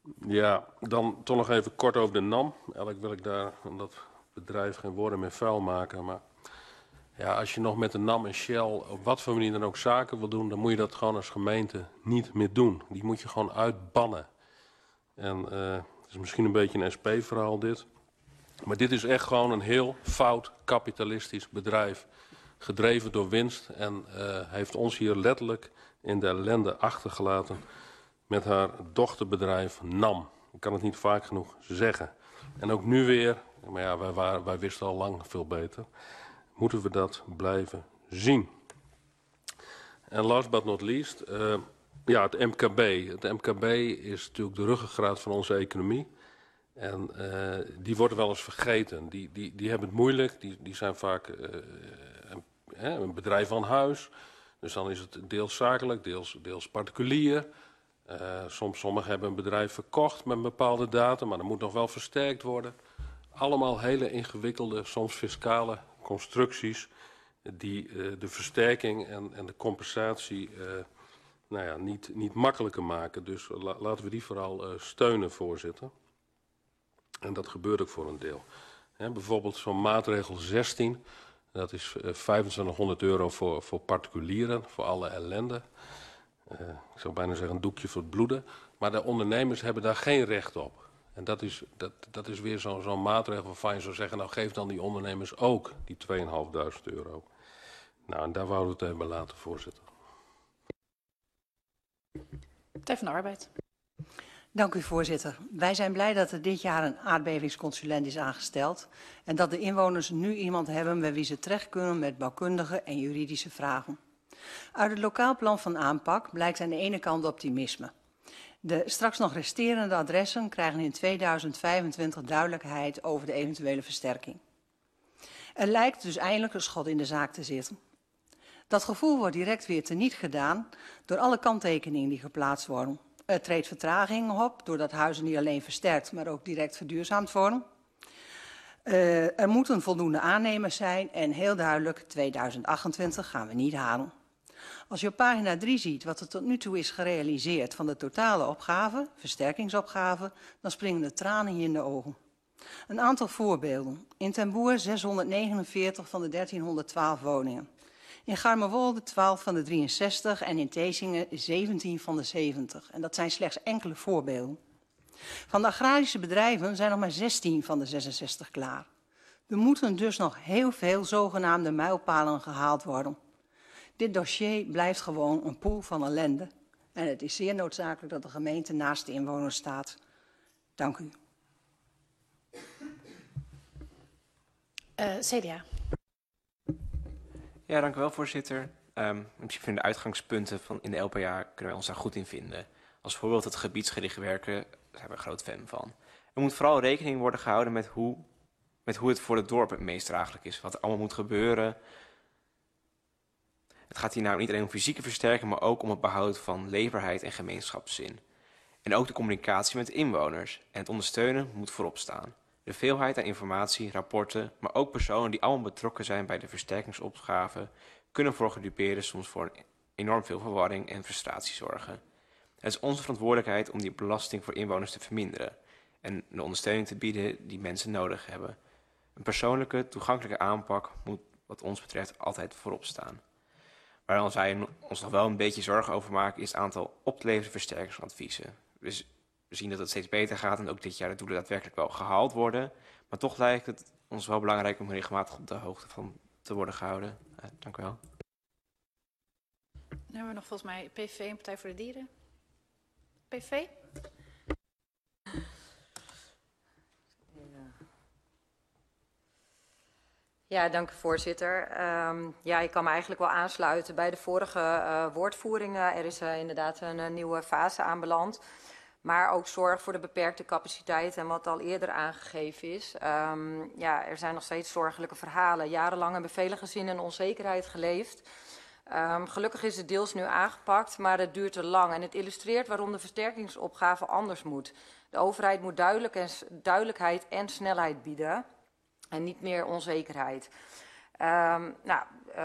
Ja, dan toch nog even kort over de NAM. Eigenlijk wil ik daar aan dat bedrijf geen woorden meer vuil maken. Maar ja, als je nog met de NAM en Shell op wat voor manier dan ook zaken wil doen, dan moet je dat gewoon als gemeente niet meer doen. Die moet je gewoon uitbannen. En uh, het is misschien een beetje een S P-verhaal dit. Maar dit is echt gewoon een heel fout kapitalistisch bedrijf. Gedreven door winst en uh, heeft ons hier letterlijk in de ellende achtergelaten met haar dochterbedrijf NAM. Ik kan het niet vaak genoeg zeggen. En ook nu weer, maar ja, wij, waren, wij wisten al lang veel beter, moeten we dat blijven zien. En last but not least, uh, ja, het M K B. Het M K B is natuurlijk de ruggengraat van onze economie. En uh, die worden wel eens vergeten. Die, die, die hebben het moeilijk, die, die zijn vaak uh, een, hè, een bedrijf aan huis. Dus dan is het deels zakelijk, deels, deels particulier. Uh, soms sommigen hebben een bedrijf verkocht met een bepaalde datum, maar dat moet nog wel versterkt worden. Allemaal hele ingewikkelde, soms fiscale constructies die uh, de versterking en, en de compensatie uh, nou ja, niet, niet makkelijker maken. Dus la, laten we die vooral uh, steunen, voorzitter. En dat gebeurt ook voor een deel. He, bijvoorbeeld zo'n maatregel zestien, dat is uh, vijfentwintighonderd euro voor, voor particulieren, voor alle ellende. Uh, ik zou bijna zeggen een doekje voor het bloeden. Maar de ondernemers hebben daar geen recht op. En dat is, dat, dat is weer zo'n zo'n maatregel waarvan je zou zeggen, nou geef dan die ondernemers ook die tweeduizend vijfhonderd euro. Nou, en daar wouden we het even laten, voorzitter. Partij van de Arbeid. Dank u, voorzitter. Wij zijn blij dat er dit jaar een aardbevingsconsulent is aangesteld en dat de inwoners nu iemand hebben bij wie ze terecht kunnen met bouwkundige en juridische vragen. Uit het lokaal plan van aanpak blijkt aan de ene kant optimisme. De straks nog resterende adressen krijgen in tweeduizend vijfentwintig duidelijkheid over de eventuele versterking. Er lijkt dus eindelijk een schot in de zaak te zitten. Dat gevoel wordt direct weer teniet gedaan door alle kanttekeningen die geplaatst worden. Er treedt vertraging op doordat huizen niet alleen versterkt, maar ook direct verduurzaamd worden. Uh, er moeten voldoende aannemers zijn en heel duidelijk, tweeduizend achtentwintig gaan we niet halen. Als je op pagina drie ziet wat er tot nu toe is gerealiseerd van de totale opgave, versterkingsopgave, dan springen de tranen je in de ogen. Een aantal voorbeelden. In Ten Boer zeshonderdnegenenveertig van de dertienhonderdtwaalf woningen. In Garmerwolde twaalf van de drieënzestig en in Thesinge zeventien van de zeventig. En dat zijn slechts enkele voorbeelden. Van de agrarische bedrijven zijn nog maar zestien van de zesenzestig klaar. Er moeten dus nog heel veel zogenaamde mijlpalen gehaald worden. Dit dossier blijft gewoon een poel van ellende. En het is zeer noodzakelijk dat de gemeente naast de inwoners staat. Dank u. Uh, C D A. Ja, dank u wel, voorzitter. Um, in principe vinden de uitgangspunten van in de L P A kunnen wij ons daar goed in vinden. Als voorbeeld het gebiedsgericht werken, daar zijn we een groot fan van. Er moet vooral rekening worden gehouden met hoe, met hoe het voor het dorp het meest draaglijk is. Wat er allemaal moet gebeuren. Het gaat hier nou niet alleen om fysieke versterking, maar ook om het behoud van leefbaarheid en gemeenschapszin. En ook de communicatie met de inwoners. En het ondersteunen moet voorop staan. De veelheid aan informatie, rapporten, maar ook personen die allemaal betrokken zijn bij de versterkingsopgave, kunnen voor gedupeerden soms voor enorm veel verwarring en frustratie zorgen. Het is onze verantwoordelijkheid om die belasting voor inwoners te verminderen en de ondersteuning te bieden die mensen nodig hebben. Een persoonlijke, toegankelijke aanpak moet wat ons betreft altijd voorop staan. Waar wij ons nog wel een beetje zorgen over maken is het aantal op te leveren versterkingsadviezen. Dus we zien dat het steeds beter gaat en ook dit jaar de doelen daadwerkelijk wel gehaald worden. Maar toch lijkt het ons wel belangrijk om regelmatig op de hoogte van te worden gehouden. Uh, dank u wel. Dan hebben we nog volgens mij P V V en Partij voor de Dieren. P V V? Ja, dank u, voorzitter. Um, ja, ik kan me eigenlijk wel aansluiten bij de vorige uh, woordvoeringen. Er is uh, inderdaad een, een nieuwe fase aanbeland. Maar ook zorg voor de beperkte capaciteit en wat al eerder aangegeven is. Um, ja, er zijn nog steeds zorgelijke verhalen. Jarenlang hebben vele gezinnen in onzekerheid geleefd. Um, gelukkig is het deels nu aangepakt, maar het duurt te lang. En het illustreert waarom de versterkingsopgave anders moet. De overheid moet duidelijk en, duidelijkheid en snelheid bieden en niet meer onzekerheid. Um, nou, uh,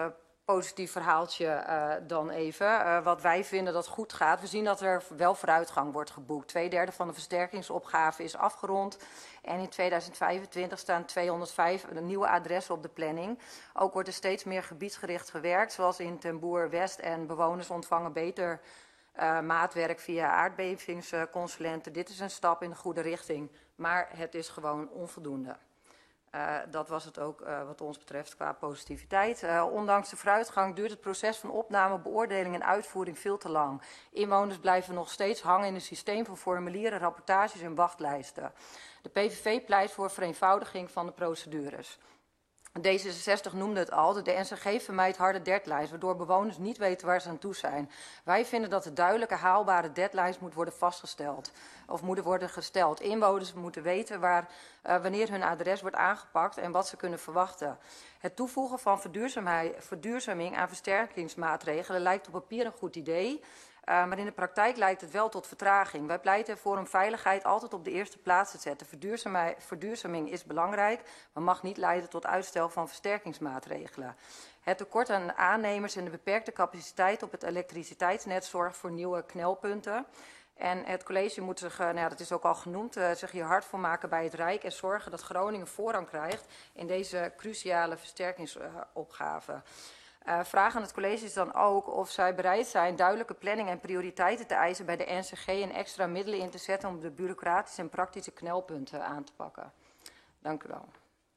positief verhaaltje uh, dan even. Uh, wat wij vinden dat goed gaat. We zien dat er wel vooruitgang wordt geboekt. Tweederde van de versterkingsopgave is afgerond. En in tweeduizend vijfentwintig staan tweehonderdvijf nieuwe adressen op de planning. Ook wordt er steeds meer gebiedsgericht gewerkt. Zoals in Ten Boer West. En bewoners ontvangen beter uh, maatwerk via aardbevingsconsulenten. Dit is een stap in de goede richting. Maar het is gewoon onvoldoende. Uh, dat was het ook uh, wat ons betreft qua positiviteit. Uh, ondanks de vooruitgang duurt het proces van opname, beoordeling en uitvoering veel te lang. Inwoners blijven nog steeds hangen in een systeem van formulieren, rapportages en wachtlijsten. De P V V pleit voor vereenvoudiging van de procedures. D zesenzestig noemde het al, de N C G vermijdt harde deadlines, waardoor bewoners niet weten waar ze aan toe zijn. Wij vinden dat er duidelijke, haalbare deadlines moeten worden vastgesteld. Of moeten worden gesteld. Inwoners moeten weten waar, uh, wanneer hun adres wordt aangepakt en wat ze kunnen verwachten. Het toevoegen van verduurzaming aan versterkingsmaatregelen lijkt op papier een goed idee. Uh, maar in de praktijk leidt het wel tot vertraging. Wij pleiten ervoor om veiligheid altijd op de eerste plaats te zetten. Verduurzaming, verduurzaming is belangrijk, maar mag niet leiden tot uitstel van versterkingsmaatregelen. Het tekort aan aannemers en de beperkte capaciteit op het elektriciteitsnet zorgt voor nieuwe knelpunten. En het college moet zich, nou ja, dat is ook al genoemd, uh, zich hier hard voor maken bij het Rijk en zorgen dat Groningen voorrang krijgt in deze cruciale versterkingsopgave. Uh, Uh, vraag aan het college is dan ook of zij bereid zijn duidelijke planning en prioriteiten te eisen bij de N C G en extra middelen in te zetten om de bureaucratische en praktische knelpunten aan te pakken. Dank u wel.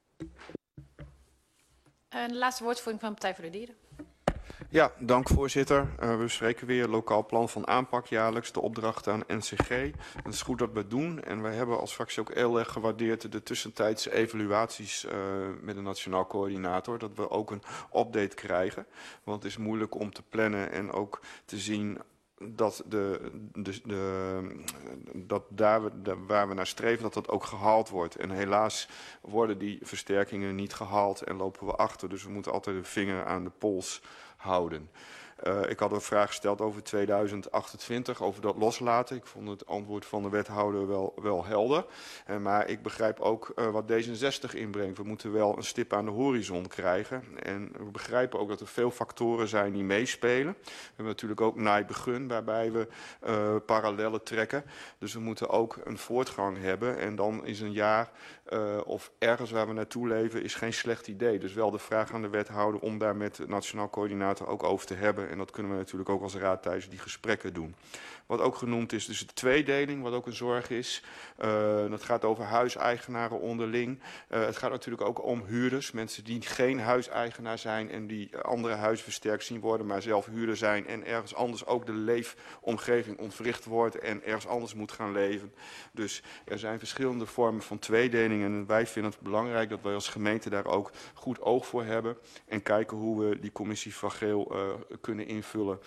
En de laatste woordvoering van de Partij voor de Dieren. Ja, dank voorzitter. Uh, we bespreken weer lokaal plan van aanpak jaarlijks, de opdrachten aan N C G. Het is goed dat we het doen en wij hebben als fractie ook heel erg gewaardeerd de tussentijdse evaluaties uh, met de Nationaal Coördinator. Dat we ook een update krijgen, want het is moeilijk om te plannen en ook te zien dat, de, de, de, dat daar we, de, waar we naar streven, dat dat ook gehaald wordt. En helaas worden die versterkingen niet gehaald en lopen we achter. Dus we moeten altijd de vinger aan de pols houden. Uh, ik had een vraag gesteld over tweeduizend achtentwintig, over dat loslaten. Ik vond het antwoord van de wethouder wel, wel helder. Uh, maar ik begrijp ook uh, wat D zesenzestig inbrengt. We moeten wel een stip aan de horizon krijgen. En we begrijpen ook dat er veel factoren zijn die meespelen. We hebben natuurlijk ook naaibegun, waarbij we uh, parallellen trekken. Dus we moeten ook een voortgang hebben. En dan is een jaar uh, of ergens waar we naartoe leven, is geen slecht idee. Dus wel de vraag aan de wethouder om daar met de Nationaal Coördinator ook over te hebben. En dat kunnen we natuurlijk ook als raad tijdens die gesprekken doen. Wat ook genoemd is, dus de tweedeling, wat ook een zorg is. Uh, dat gaat over huiseigenaren onderling. Uh, het gaat natuurlijk ook om huurders. Mensen die geen huiseigenaar zijn en die andere huizen versterkt zien worden, maar zelf huurder zijn en ergens anders ook de leefomgeving ontwricht wordt en ergens anders moet gaan leven. Dus er zijn verschillende vormen van tweedeling en wij vinden het belangrijk dat wij als gemeente daar ook goed oog voor hebben en kijken hoe we die commissie van Geel uh, kunnen invullen.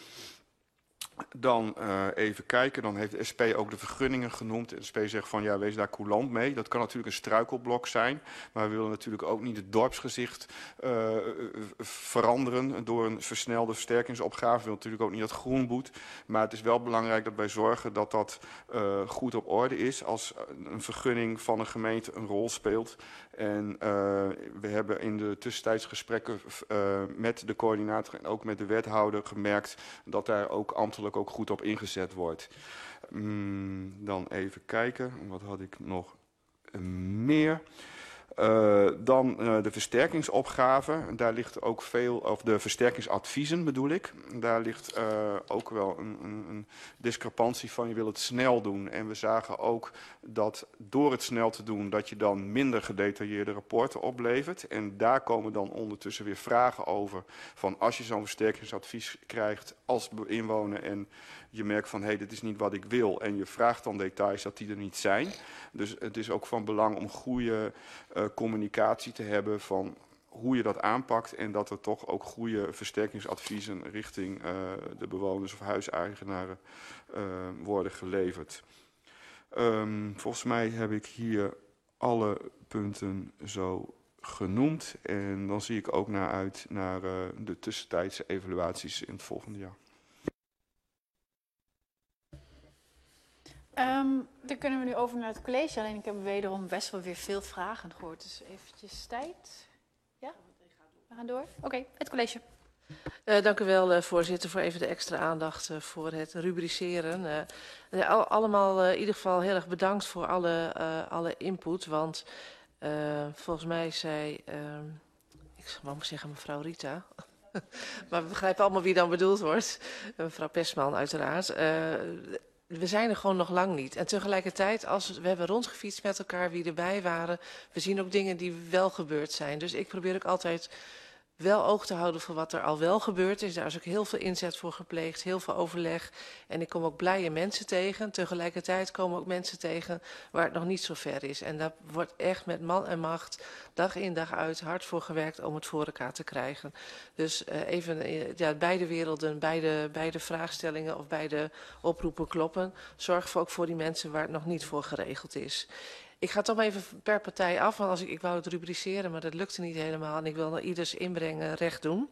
Dan uh, even kijken, dan heeft de S P ook de vergunningen genoemd. De S P zegt van ja, wees daar coulant mee. Dat kan natuurlijk een struikelblok zijn. Maar we willen natuurlijk ook niet het dorpsgezicht uh, veranderen door een versnelde versterkingsopgave. We willen natuurlijk ook niet dat groen boet. Maar het is wel belangrijk dat wij zorgen dat dat uh, goed op orde is. Als een vergunning van een gemeente een rol speelt. En uh, we hebben in de tussentijds gesprekken uh, met de coördinator en ook met de wethouder gemerkt dat daar ook ambtelijk ook goed op ingezet wordt. Mm, dan even kijken, wat had ik nog meer? Uh, dan uh, de versterkingsopgave, daar ligt ook veel, of de versterkingsadviezen bedoel ik. Daar ligt uh, ook wel een, een, een discrepantie van je wil het snel doen. En we zagen ook dat door het snel te doen, dat je dan minder gedetailleerde rapporten oplevert. En daar komen dan ondertussen weer vragen over van als je zo'n versterkingsadvies krijgt als inwoner en je merkt van hé, hey, dit is niet wat ik wil en je vraagt dan details dat die er niet zijn. Dus het is ook van belang om goede uh, communicatie te hebben van hoe je dat aanpakt en dat er toch ook goede versterkingsadviezen richting uh, de bewoners of huiseigenaren uh, worden geleverd. Um, volgens mij heb ik hier alle punten zo genoemd en dan zie ik ook naar uit naar uh, de tussentijdse evaluaties in het volgende jaar. Um, dan kunnen we nu over naar het college. Alleen ik heb wederom best wel weer veel vragen gehoord. Dus eventjes tijd. Ja? We gaan door. Oké, okay, het college. Uh, dank u wel, uh, voorzitter, voor even de extra aandacht uh, voor het rubriceren. Uh, al, allemaal uh, in ieder geval heel erg bedankt voor alle, uh, alle input, want uh, volgens mij zei, uh, ik wou maar zeggen mevrouw Rita, maar we begrijpen allemaal wie dan bedoeld wordt, uh, mevrouw Pesman uiteraard. Uh, We zijn er gewoon nog lang niet. En tegelijkertijd, als we, we hebben rondgefietst met elkaar wie erbij waren, we zien ook dingen die wel gebeurd zijn. Dus ik probeer ook altijd wel oog te houden voor wat er al wel gebeurd is. Daar is ook heel veel inzet voor gepleegd, heel veel overleg. En ik kom ook blije mensen tegen. Tegelijkertijd komen ook mensen tegen waar het nog niet zo ver is. En daar wordt echt met man en macht dag in dag uit hard voor gewerkt om het voor elkaar te krijgen. Dus uh, even uh, ja, beide werelden, beide, beide vraagstellingen of beide oproepen kloppen. Zorg ook voor die mensen waar het nog niet voor geregeld is. Ik ga toch maar even per partij af, want als ik, ik wou het rubriceren, maar dat lukte niet helemaal. En ik wil naar ieders inbreng recht doen.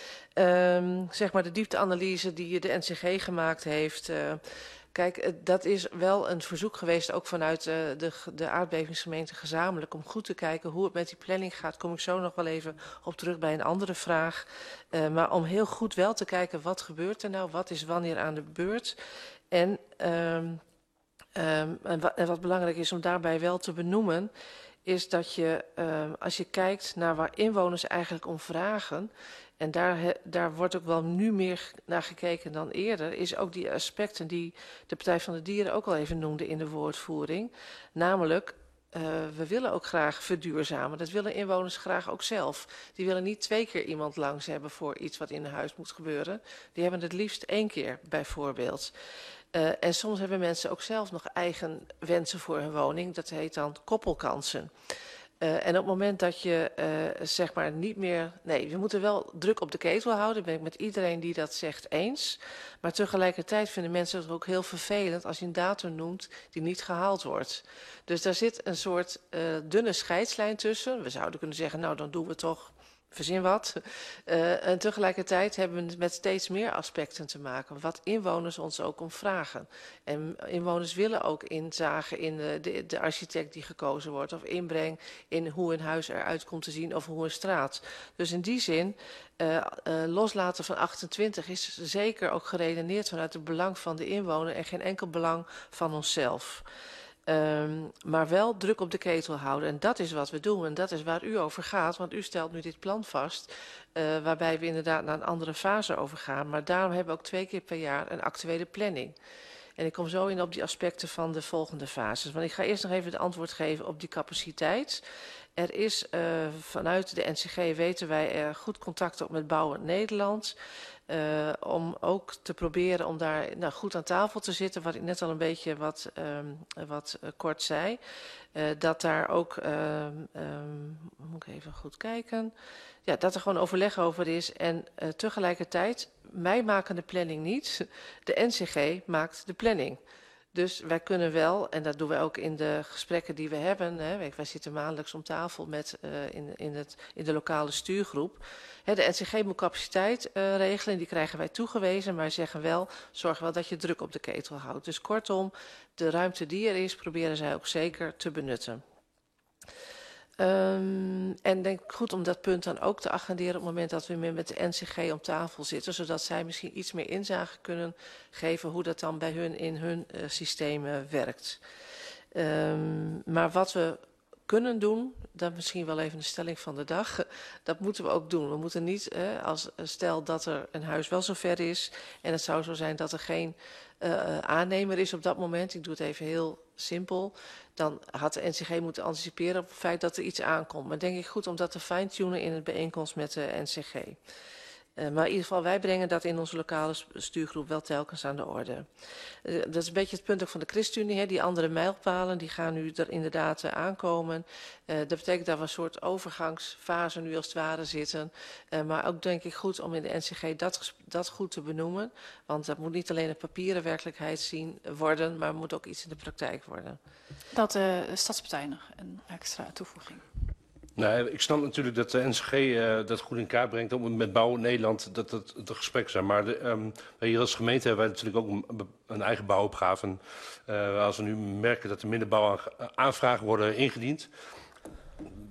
Um, zeg maar de diepteanalyse die de N C G gemaakt heeft. Uh, kijk, dat is wel een verzoek geweest, ook vanuit uh, de, de aardbevingsgemeente gezamenlijk, om goed te kijken hoe het met die planning gaat. Kom ik zo nog wel even op terug bij een andere vraag. Uh, maar om heel goed wel te kijken, wat gebeurt er nou? Wat is wanneer aan de beurt? En Um, Um, en, wat, en wat belangrijk is om daarbij wel te benoemen, is dat je, um, als je kijkt naar waar inwoners eigenlijk om vragen, en daar, he, daar wordt ook wel nu meer naar gekeken dan eerder, is ook die aspecten die de Partij van de Dieren ook al even noemde in de woordvoering. Namelijk, uh, we willen ook graag verduurzamen. Dat willen inwoners graag ook zelf. Die willen niet twee keer iemand langs hebben voor iets wat in een huis moet gebeuren. Die hebben het liefst één keer bijvoorbeeld. Uh, en soms hebben mensen ook zelf nog eigen wensen voor hun woning. Dat heet dan koppelkansen. Uh, en op het moment dat je uh, zeg maar niet meer... Nee, we moeten wel druk op de ketel houden. Ben ik met iedereen die dat zegt eens. Maar tegelijkertijd vinden mensen het ook heel vervelend als je een datum noemt die niet gehaald wordt. Dus daar zit een soort uh, dunne scheidslijn tussen. We zouden kunnen zeggen, nou dan doen we toch... Verzin wat. Uh, en tegelijkertijd hebben we het met steeds meer aspecten te maken. Wat inwoners ons ook om vragen. En inwoners willen ook inzagen in de, de, de architect die gekozen wordt. Of inbreng in hoe een huis eruit komt te zien of hoe een straat. Dus in die zin, uh, uh, loslaten van achtentwintig is zeker ook geredeneerd vanuit het belang van de inwoner. En geen enkel belang van onszelf. Um, maar wel druk op de ketel houden. En dat is wat we doen. En dat is waar u over gaat. Want u stelt nu dit plan vast. Uh, waarbij we inderdaad naar een andere fase overgaan. Maar daarom hebben we ook twee keer per jaar een actuele planning. En ik kom zo in op die aspecten van de volgende fases. Want ik ga eerst nog even het antwoord geven op die capaciteit. Er is uh, vanuit de N C G weten wij er goed contact op met Bouwend Nederland. Uh, om ook te proberen om daar nou, goed aan tafel te zitten. Wat ik net al een beetje wat, um, wat uh, kort zei. Uh, dat daar ook, um, um, moet ik even goed kijken. Ja, dat er gewoon overleg over is. En uh, tegelijkertijd, wij maken de planning niet. De N C G maakt de planning. Dus wij kunnen wel, en dat doen wij ook in de gesprekken die we hebben. Hè, wij zitten maandelijks om tafel met, uh, in, in, het, in de lokale stuurgroep. Hè, de N C G moet capaciteit uh, regelen, die krijgen wij toegewezen. Maar zeggen wel, zorg wel dat je druk op de ketel houdt. Dus kortom, de ruimte die er is, proberen zij ook zeker te benutten. Um, en denk goed om dat punt dan ook te agenderen op het moment dat we met de N C G om tafel zitten. Zodat zij misschien iets meer inzage kunnen geven hoe dat dan bij hun in hun uh, systemen werkt. Um, maar wat we kunnen doen, dat misschien wel even de stelling van de dag, dat moeten we ook doen. We moeten niet, eh, als stel dat er een huis wel zover is en het zou zo zijn dat er geen uh, aannemer is op dat moment, ik doe het even heel simpel, dan had de N C G moeten anticiperen op het feit dat er iets aankomt. Maar denk ik goed om dat te fine-tunen in het bijeenkomst met de N C G. Uh, maar in ieder geval, wij brengen dat in onze lokale stuurgroep wel telkens aan de orde. Uh, dat is een beetje het punt ook van de ChristenUnie. Hè. Die andere mijlpalen, die gaan nu er inderdaad uh, aankomen. Uh, dat betekent dat we een soort overgangsfase nu als het ware zitten. Uh, maar ook denk ik goed om in de N C G dat, dat goed te benoemen. Want dat moet niet alleen een papieren werkelijkheid zien worden, maar moet ook iets in de praktijk worden. Dat de uh, Stadspartij nog een extra toevoeging. Nee, ik snap natuurlijk dat de N C G uh, dat goed in kaart brengt om met Bouwen Nederland dat het de gesprek zijn. Maar de, um, hier als gemeente hebben wij natuurlijk ook een, een eigen bouwopgave. Uh, als we nu merken dat er minder bouwaanvragen worden ingediend,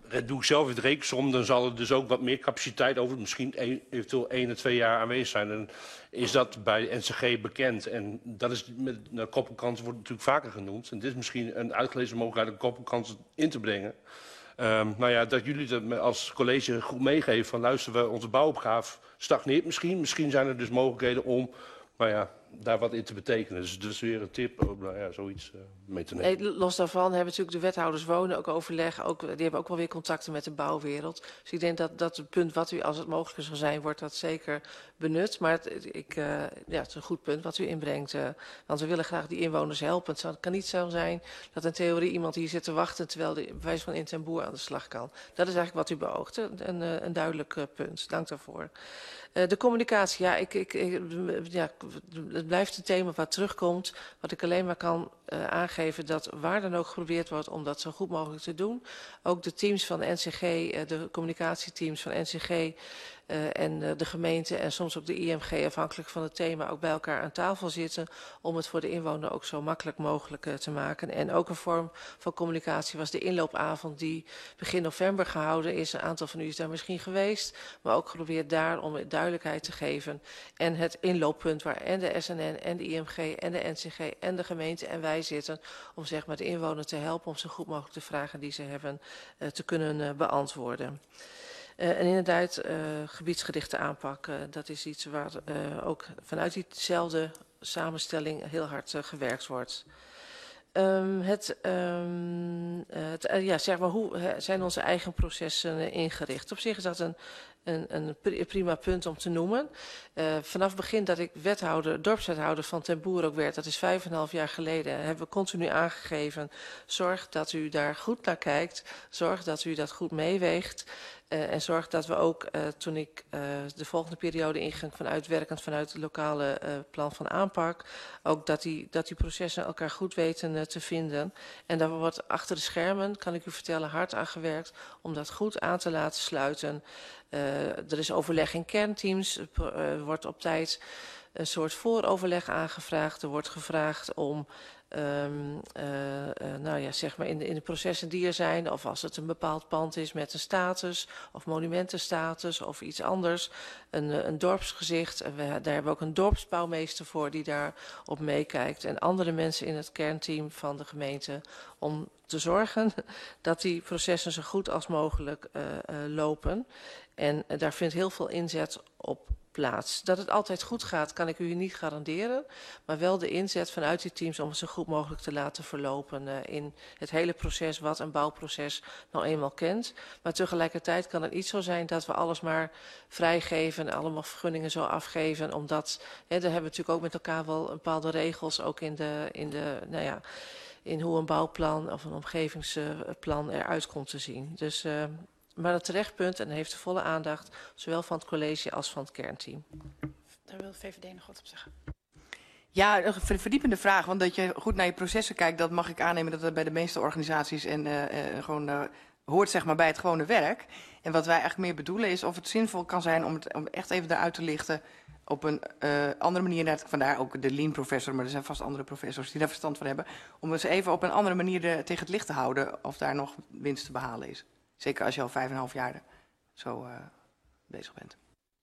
doe ik zelf het rekensom, dan zal er dus ook wat meer capaciteit over misschien een, eventueel één of twee jaar aanwezig zijn. En is dat bij N C G bekend? En dat is met nou, koppelkansen wordt natuurlijk vaker genoemd. En dit is misschien een uitgelezen mogelijkheid om koppelkansen in te brengen. Um, nou ja, dat jullie dat als college goed meegeven van luisteren we, onze bouwopgave stagneert misschien. Misschien zijn er dus mogelijkheden om, nou ja, daar wat in te betekenen. Dus dat is weer een tip om nou ja, zoiets uh, mee te nemen. Nee, los daarvan hebben natuurlijk de wethouders wonen ook overleg. Ook, die hebben ook wel weer contacten met de bouwwereld. Dus ik denk dat dat het punt wat u, als het mogelijk zal zijn, wordt dat zeker benut. Maar het, ik, uh, ja, het is een goed punt wat u inbrengt. Uh, want we willen graag die inwoners helpen. Het kan niet zo zijn dat in theorie iemand hier zit te wachten terwijl de bewijs van in ten Boer aan de slag kan. Dat is eigenlijk wat u beoogt. Een, een, een duidelijk uh, punt. Dank daarvoor. Uh, de communicatie, ja, ik, ik, ik, ja, het blijft een thema wat terugkomt. Wat ik alleen maar kan uh, aangeven dat waar dan ook geprobeerd wordt om dat zo goed mogelijk te doen. Ook de teams van N C G, uh, de communicatieteams van N C G uh, en uh, de gemeente en soms ook de I M G, afhankelijk van het thema, ook bij elkaar aan tafel zitten. Om het voor de inwoner ook zo makkelijk mogelijk uh, te maken. En ook een vorm van communicatie was de inloopavond die begin november gehouden is. Een aantal van u is daar misschien geweest. Maar ook geprobeerd daar om duidelijkheid te geven. En het inlooppunt waar en de S N N en de I M G en de N C G en de gemeente en wij zitten. Om zeg maar de inwoner te helpen om zo goed mogelijk de vragen die ze hebben uh, te kunnen uh, beantwoorden. Uh, en inderdaad, uh, gebiedsgerichte aanpak, uh, dat is iets waar uh, ook vanuit diezelfde samenstelling heel hard uh, gewerkt wordt. Um, het, um, uh, het, uh, ja, zeg maar, hoe uh, zijn onze eigen processen uh, ingericht? Op zich is dat een, een, een prima punt om te noemen. Uh, vanaf het begin dat ik wethouder, dorpswethouder van Ten Boer ook werd, dat is vijf en een half jaar geleden, hebben we continu aangegeven, zorg dat u daar goed naar kijkt, zorg dat u dat goed meeweegt. Uh, en zorg dat we ook, uh, toen ik uh, de volgende periode inging vanuit werkend vanuit het lokale uh, plan van aanpak, ook dat die, dat die processen elkaar goed weten uh, te vinden. En daar wordt achter de schermen, kan ik u vertellen, hard aan gewerkt om dat goed aan te laten sluiten. Uh, er is overleg in kernteams, er uh, wordt op tijd een soort vooroverleg aangevraagd. Er wordt gevraagd om Um, uh, uh, nou ja, zeg maar in de, in de processen die er zijn, of als het een bepaald pand is met een status, of monumentenstatus, of iets anders, een, een dorpsgezicht. En we, daar hebben we ook een dorpsbouwmeester voor die daar op meekijkt. En andere mensen in het kernteam van de gemeente om te zorgen dat die processen zo goed als mogelijk uh, uh, lopen. En uh, daar vindt heel veel inzet op plaats. Dat het altijd goed gaat, kan ik u niet garanderen. Maar wel de inzet vanuit die teams om het zo goed mogelijk te laten verlopen uh, in het hele proces wat een bouwproces nou eenmaal kent. Maar tegelijkertijd kan het niet zo zijn dat we alles maar vrijgeven, allemaal vergunningen zo afgeven. Omdat, hè, daar hebben we natuurlijk ook met elkaar wel bepaalde regels, ook in de, in de, nou ja, in hoe een bouwplan of een omgevingsplan eruit komt te zien. Dus uh, maar een terecht punt en heeft de volle aandacht, zowel van het college als van het kernteam. Daar wil de V V D nog wat op zeggen. Ja, een verdiepende vraag, want dat je goed naar je processen kijkt, dat mag ik aannemen dat dat bij de meeste organisaties en uh, uh, gewoon uh, hoort zeg maar bij het gewone werk. En wat wij eigenlijk meer bedoelen is of het zinvol kan zijn om het om echt even eruit te lichten op een uh, andere manier, net, vandaar ook de lean professor, maar er zijn vast andere professors die daar verstand van hebben, om eens even op een andere manier de, tegen het licht te houden of daar nog winst te behalen is. Zeker als je al vijf en een half jaar zo uh, bezig bent.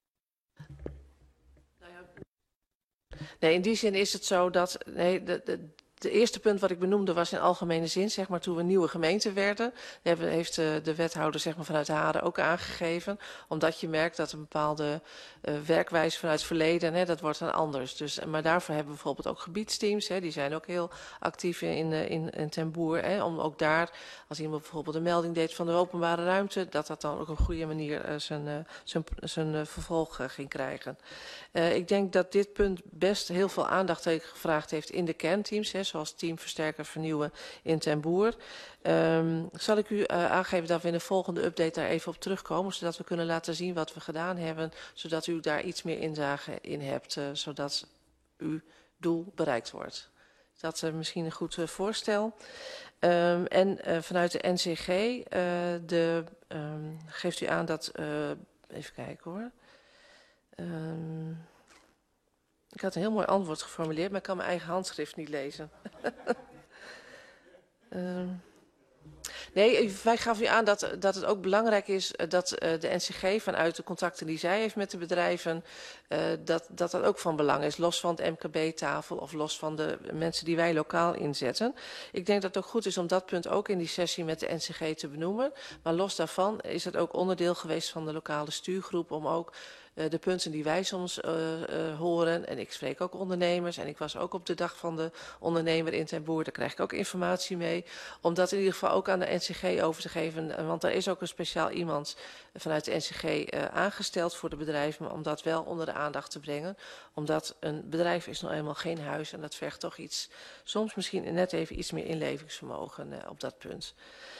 Nee, in die zin is het zo dat nee, de, de, de eerste punt wat ik benoemde was in algemene zin, zeg maar, toen we nieuwe gemeente werden. Hebben, heeft de, de wethouder zeg maar, vanuit de Hade ook aangegeven. Omdat je merkt dat een bepaalde uh, werkwijze vanuit het verleden, hè, dat wordt dan anders. Dus, maar daarvoor hebben we bijvoorbeeld ook gebiedsteams. Hè, die zijn ook heel actief in, in, in Ten Boer. Hè, om ook daar, als iemand bijvoorbeeld een melding deed van de openbare ruimte, dat dat dan ook op een goede manier uh, zijn, uh, zijn, zijn uh, vervolg uh, ging krijgen. Uh, ik denk dat dit punt best heel veel aandacht heeft gevraagd heeft in de kernteams, hè, zoals team Versterken Vernieuwen in Ten Boer. Um, zal ik u uh, aangeven dat we in de volgende update daar even op terugkomen, zodat we kunnen laten zien wat we gedaan hebben, zodat u daar iets meer inzage in hebt, uh, zodat uw doel bereikt wordt. Dat is uh, misschien een goed uh, voorstel. Um, en uh, vanuit de N C G uh, de, um, geeft u aan dat, uh, even kijken hoor. Um, ik had een heel mooi antwoord geformuleerd, maar ik kan mijn eigen handschrift niet lezen. um, Nee, wij gaven u aan dat, dat het ook belangrijk is dat uh, de N C G vanuit de contacten die zij heeft met de bedrijven, uh, dat, dat dat ook van belang is. Los van de M K B-tafel of los van de mensen die wij lokaal inzetten. Ik denk dat het ook goed is om dat punt ook in die sessie met de N C G te benoemen. Maar los daarvan is het ook onderdeel geweest van de lokale stuurgroep om ook Uh, de punten die wij soms uh, uh, horen, en ik spreek ook ondernemers, en ik was ook op de dag van de ondernemer in Ten Boer, daar krijg ik ook informatie mee, om dat in ieder geval ook aan de N C G over te geven, want er is ook een speciaal iemand vanuit de N C G uh, aangesteld voor de bedrijven, om dat wel onder de aandacht te brengen, omdat een bedrijf is nou eenmaal geen huis en dat vergt toch iets, soms misschien net even iets meer inlevingsvermogen uh, op dat punt.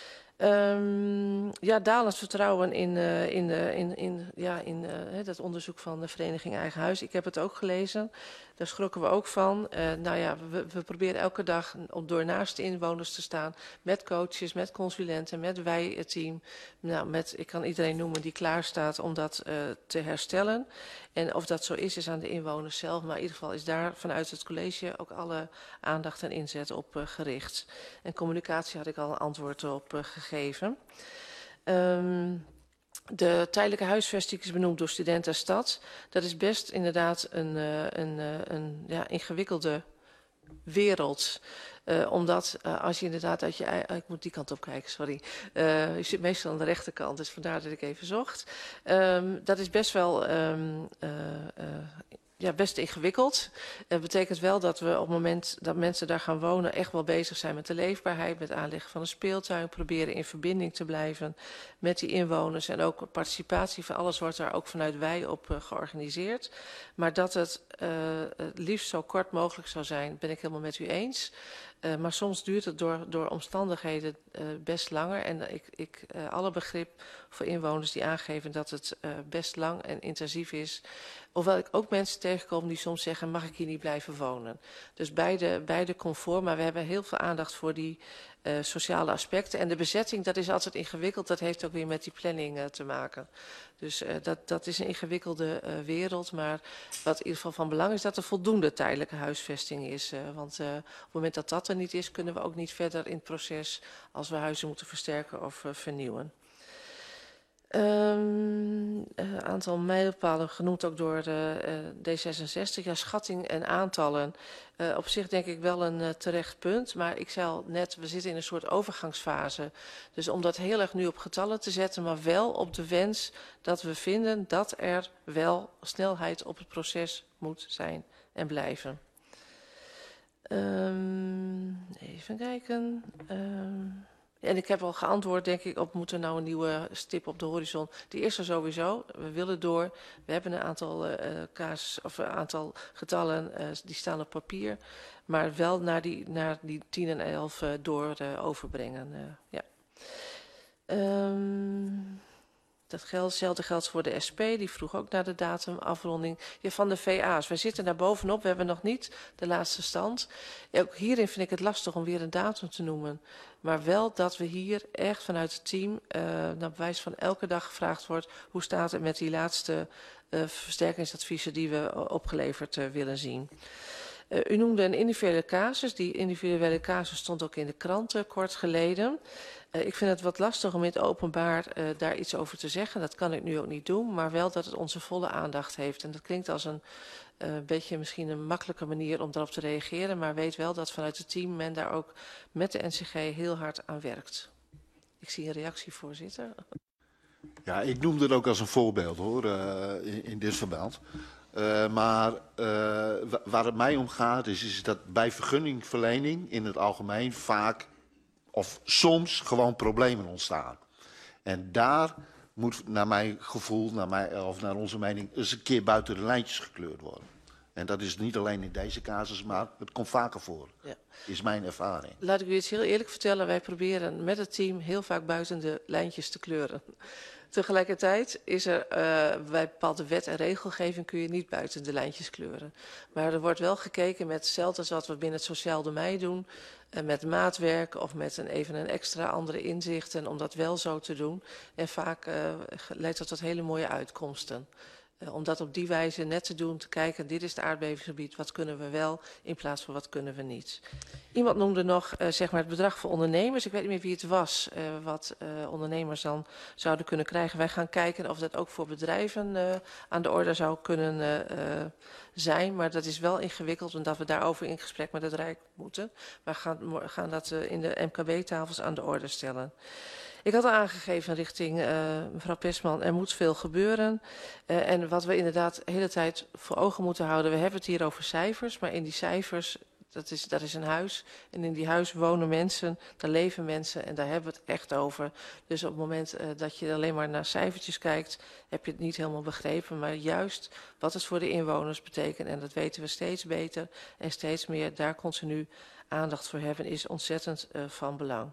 Um, ja, dalend vertrouwen in, uh, in, uh, in, in, ja, in uh, dat onderzoek van de Vereniging Eigen Huis. Ik heb het ook gelezen. Daar schrokken we ook van. Uh, nou ja, we, we proberen elke dag op door naast de inwoners te staan. Met coaches, met consulenten, met wij het team. Nou, met, ik kan iedereen noemen die klaar staat om dat uh, te herstellen. En of dat zo is, is aan de inwoners zelf. Maar in ieder geval is daar vanuit het college ook alle aandacht en inzet op uh, gericht. En communicatie had ik al een antwoord op uh, gegeven. Um, De tijdelijke huisvesting is benoemd door Studenten Stad. Dat is best inderdaad een, een, een ja, ingewikkelde wereld. Uh, omdat uh, als je inderdaad uit je uh, ik moet die kant op kijken, sorry. Uh, je zit meestal aan de rechterkant, dus vandaar dat ik even zocht. Um, dat is best wel um, uh, uh, ja, best ingewikkeld. Dat betekent wel dat we op het moment dat mensen daar gaan wonen echt wel bezig zijn met de leefbaarheid, met aanleggen van een speeltuin, proberen in verbinding te blijven met die inwoners en ook participatie van alles wordt daar ook vanuit wij op uh, georganiseerd. Maar dat het uh, het liefst zo kort mogelijk zou zijn, ben ik helemaal met u eens. Uh, maar soms duurt het door, door omstandigheden uh, best langer. En ik, ik uh, alle begrip voor inwoners die aangeven dat het uh, best lang en intensief is. Hoewel ik ook mensen tegenkom die soms zeggen, mag ik hier niet blijven wonen? Dus beide, beide comfort, maar we hebben heel veel aandacht voor die uh, sociale aspecten. En de bezetting, dat is altijd ingewikkeld. Dat heeft ook weer met die planning uh, te maken. Dus uh, dat, dat is een ingewikkelde uh, wereld. Maar wat in ieder geval van belang is, dat er voldoende tijdelijke huisvesting is. Uh, want uh, op het moment dat dat er niet is, kunnen we ook niet verder in het proces als we huizen moeten versterken of uh, vernieuwen. Een um, uh, aantal mijlpalen genoemd ook door de uh, D zesenzestig. Ja, schatting en aantallen. Uh, op zich denk ik wel een uh, terecht punt. Maar ik zei al net, we zitten in een soort overgangsfase. Dus om dat heel erg nu op getallen te zetten, maar wel op de wens dat we vinden dat er wel snelheid op het proces moet zijn en blijven. Um, even kijken. Um, En ik heb al geantwoord, denk ik, op moet er nou een nieuwe stip op de horizon. Die is er sowieso. We willen door. We hebben een aantal, uh, kaas, of een aantal getallen, uh, die staan op papier. Maar wel naar die, naar die tien en elf uh, door uh, overbrengen. Uh, ja. Um, Dat geldt, hetzelfde geldt voor de S P, die vroeg ook naar de datumafronding. Ja, van de V A's. Wij zitten daar bovenop, we hebben nog niet de laatste stand. Ja, ook hierin vind ik het lastig om weer een datum te noemen. Maar wel dat we hier echt vanuit het team, uh, naar bewijs van elke dag gevraagd wordt, hoe staat het met die laatste uh, versterkingsadviezen die we opgeleverd uh, willen zien. Uh, u noemde een individuele casus. Die individuele casus stond ook in de krant uh, kort geleden. Uh, ik vind het wat lastig om in het openbaar uh, daar iets over te zeggen. Dat kan ik nu ook niet doen, maar wel dat het onze volle aandacht heeft. En dat klinkt als een uh, beetje misschien een makkelijke manier om daarop te reageren. Maar weet wel dat vanuit het team men daar ook met de N C G heel hard aan werkt. Ik zie een reactie, voorzitter. Ja, ik noem het ook als een voorbeeld hoor, uh, in, in dit verband. Uh, maar uh, waar het mij om gaat is, is dat bij vergunningverlening in het algemeen vaak of soms gewoon problemen ontstaan. En daar moet naar mijn gevoel, naar mijn, of naar onze mening, eens een keer buiten de lijntjes gekleurd worden. En dat is niet alleen in deze casus, maar het komt vaker voor. Ja. Is mijn ervaring. Laat ik u iets heel eerlijk vertellen. Wij proberen met het team heel vaak buiten de lijntjes te kleuren. Tegelijkertijd is er uh, bij bepaalde wet en regelgeving kun je niet buiten de lijntjes kleuren. Maar er wordt wel gekeken met hetzelfde als wat we binnen het sociaal domein doen. Uh, met maatwerk of met een, even een extra andere inzichten om dat wel zo te doen. En vaak uh, leidt dat tot hele mooie uitkomsten. Uh, om dat op die wijze net te doen, te kijken, dit is het aardbevingsgebied, wat kunnen we wel in plaats van wat kunnen we niet. Iemand noemde nog uh, zeg maar het bedrag voor ondernemers. Ik weet niet meer wie het was, uh, wat uh, ondernemers dan zouden kunnen krijgen. Wij gaan kijken of dat ook voor bedrijven uh, aan de orde zou kunnen uh, uh, zijn. Maar dat is wel ingewikkeld, omdat we daarover in gesprek met het Rijk moeten. We gaan, gaan dat uh, in de M K B-tafels aan de orde stellen. Ik had al aangegeven richting uh, mevrouw Pesman, er moet veel gebeuren. Uh, en wat we inderdaad de hele tijd voor ogen moeten houden, we hebben het hier over cijfers, maar in die cijfers, dat is, dat is een huis. En in die huis wonen mensen, daar leven mensen en daar hebben we het echt over. Dus op het moment uh, dat je alleen maar naar cijfertjes kijkt, heb je het niet helemaal begrepen. Maar juist wat het voor de inwoners betekent, en dat weten we steeds beter en steeds meer, daar continu aandacht voor hebben, is ontzettend uh, van belang.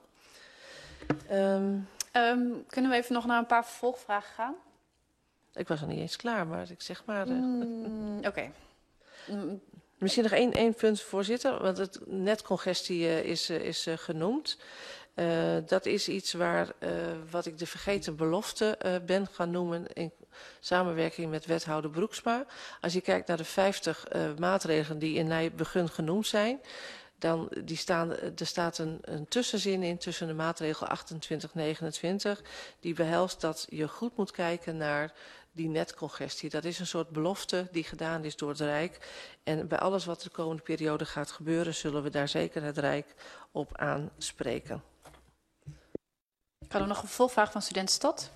Um, um, kunnen we even nog naar een paar vervolgvragen gaan? Ik was nog niet eens klaar, maar ik zeg maar... Uh, mm, Oké. Okay. Mm. Misschien nog één, één punt, voorzitter. Want het netcongestie uh, is, uh, is uh, genoemd. Uh, dat is iets waar, uh, wat ik de vergeten belofte uh, ben gaan noemen in samenwerking met wethouder Broeksma. Als je kijkt naar de vijftig uh, maatregelen die in Nijbegun genoemd zijn, dan die staan, er staat een, een tussenzin in tussen de maatregel achtentwintig negenentwintig. Die behelst dat je goed moet kijken naar die netcongestie. Dat is een soort belofte die gedaan is door het Rijk. En bij alles wat de komende periode gaat gebeuren, zullen we daar zeker het Rijk op aanspreken. Kan er nog een vervolgvraag van student Stad?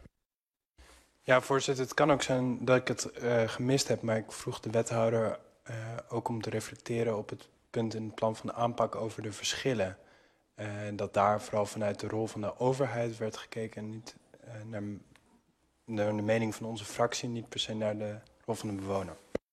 Ja, voorzitter, het kan ook zijn dat ik het uh, gemist heb, maar ik vroeg de wethouder uh, ook om te reflecteren op het punt in het plan van de aanpak over de verschillen. En uh, dat daar vooral vanuit de rol van de overheid werd gekeken en niet uh, naar, naar de mening van onze fractie, niet per se naar de rol van de bewoner.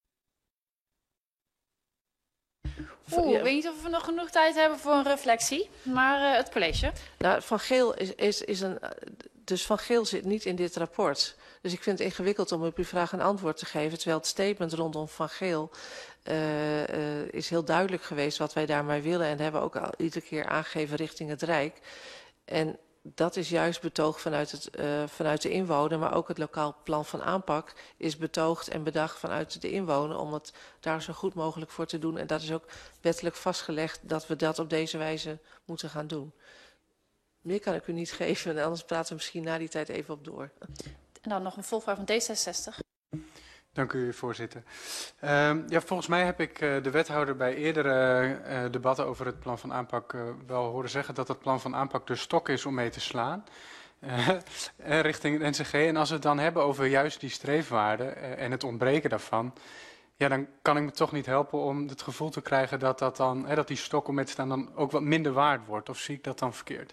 Oeh, ik weet niet of we nog genoeg tijd hebben voor een reflectie, maar uh, het college. Nou, Van Geel is, is, is een... Dus Van Geel zit niet in dit rapport. Dus ik vind het ingewikkeld om op uw vraag een antwoord te geven. Terwijl het statement rondom Van Geel uh, uh, is heel duidelijk geweest wat wij daarmee willen. En dat hebben we ook al iedere keer aangegeven richting het Rijk. En dat is juist betoogd vanuit, het, uh, vanuit de inwoner. Maar ook het lokaal plan van aanpak is betoogd en bedacht vanuit de inwoner. Om het daar zo goed mogelijk voor te doen. En dat is ook wettelijk vastgelegd dat we dat op deze wijze moeten gaan doen. Meer kan ik u niet geven, anders praten we misschien na die tijd even op door. En dan nog een volgvraag van D zesenzestig. Dank u, voorzitter. Uh, ja, volgens mij heb ik uh, de wethouder bij eerdere uh, debatten over het plan van aanpak uh, wel horen zeggen dat het plan van aanpak de stok is om mee te slaan. Uh, richting het N C G. En als we het dan hebben over juist die streefwaarden uh, en het ontbreken daarvan, ja, dan kan ik me toch niet helpen om het gevoel te krijgen dat, dat, dan, hè, dat die stok om mee te staan dan ook wat minder waard wordt. Of zie ik dat dan verkeerd?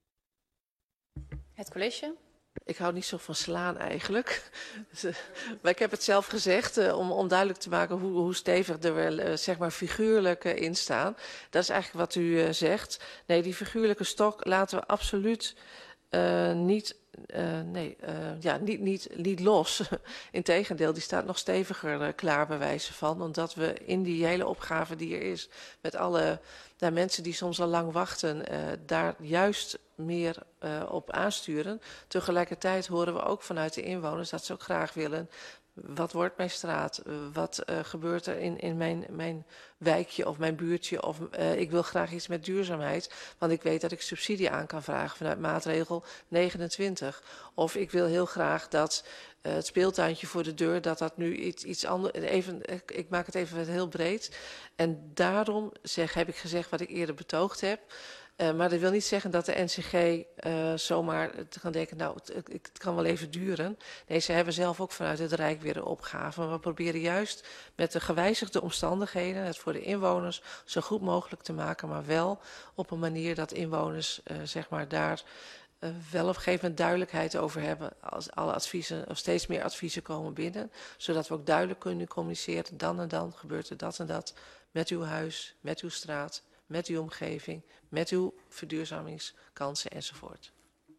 Het college? Ik hou niet zo van slaan eigenlijk. Maar ik heb het zelf gezegd uh, om, om duidelijk te maken hoe, hoe stevig er wel uh, zeg maar figuurlijk uh, in staan. Dat is eigenlijk wat u uh, zegt. Nee, die figuurlijke stok laten we absoluut uh, niet, uh, nee, uh, ja, niet, niet, niet los. Integendeel, die staat nog steviger uh, klaar bij wijze van. Omdat we in die hele opgave die er is, met alle daar mensen die soms al lang wachten, uh, daar juist meer uh, op aansturen. Tegelijkertijd horen we ook vanuit de inwoners dat ze ook graag willen. Wat wordt mijn straat? Uh, wat uh, gebeurt er in, in mijn, mijn wijkje of mijn buurtje? Of uh, ik wil graag iets met duurzaamheid. Want ik weet dat ik subsidie aan kan vragen vanuit maatregel negenentwintig. Of ik wil heel graag dat uh, het speeltuintje voor de deur, dat dat nu iets, iets anders... Even, ik, ik maak het even heel breed. En daarom zeg, heb ik gezegd wat ik eerder betoogd heb. Uh, maar dat wil niet zeggen dat de N C G uh, zomaar te gaan denken, nou, het, het kan wel even duren. Nee, ze hebben zelf ook vanuit het Rijk weer een opgave. Maar we proberen juist met de gewijzigde omstandigheden het voor de inwoners zo goed mogelijk te maken, maar wel op een manier dat inwoners uh, zeg maar daar uh, wel op een gegeven moment duidelijkheid over hebben als alle adviezen, of steeds meer adviezen komen binnen. Zodat we ook duidelijk kunnen communiceren, dan en dan gebeurt er dat en dat met uw huis, met uw straat, met uw omgeving, met uw verduurzamingskansen enzovoort.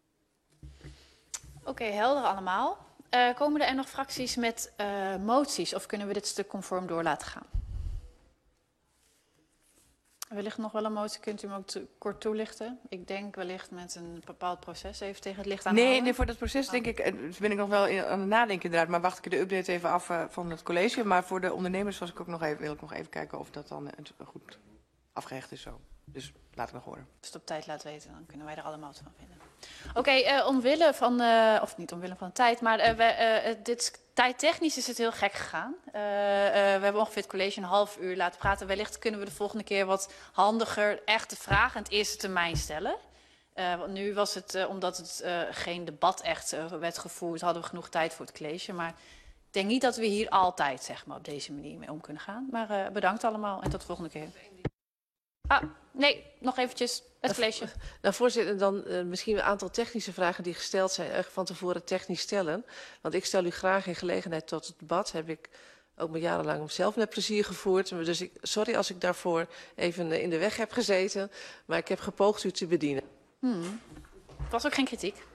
Oké, okay, helder allemaal. Uh, komen er nog fracties met uh, moties of kunnen we dit stuk conform door laten gaan? Wellicht nog wel een motie, kunt u hem ook te, kort toelichten? Ik denk wellicht met een bepaald proces even tegen het licht aan. Nee, nee, voor dat proces denk ik, eh, ben ik nog wel in, aan het nadenken inderdaad. Maar wacht ik de update even af uh, van het college. Maar voor de ondernemers was ik ook nog even, wil ik nog even kijken of dat dan uh, goed afgehecht is zo. Dus laat ik nog horen. Als het op tijd laat weten, dan kunnen wij er allemaal wat van vinden. Oké, okay, uh, omwille van, uh, of niet omwille van de tijd, maar uh, we, uh, dit, tijdtechnisch is het heel gek gegaan. Uh, uh, we hebben ongeveer het college een half uur laten praten. Wellicht kunnen we de volgende keer wat handiger echt de vraag in het eerste termijn stellen. Uh, want nu was het, uh, omdat het uh, geen debat echt uh, werd gevoerd, hadden we genoeg tijd voor het college. Maar ik denk niet dat we hier altijd zeg maar, op deze manier mee om kunnen gaan. Maar uh, bedankt allemaal en tot de volgende keer. Ah, nee, nog eventjes het college. Nou, voorzitter, dan uh, misschien een aantal technische vragen die gesteld zijn, uh, van tevoren technisch stellen. Want ik stel u graag in gelegenheid tot het debat. Heb ik ook maar jarenlang zelf met plezier gevoerd. Dus ik, sorry als ik daarvoor even uh, in de weg heb gezeten. Maar ik heb gepoogd u te bedienen. Hmm. Het was ook geen kritiek.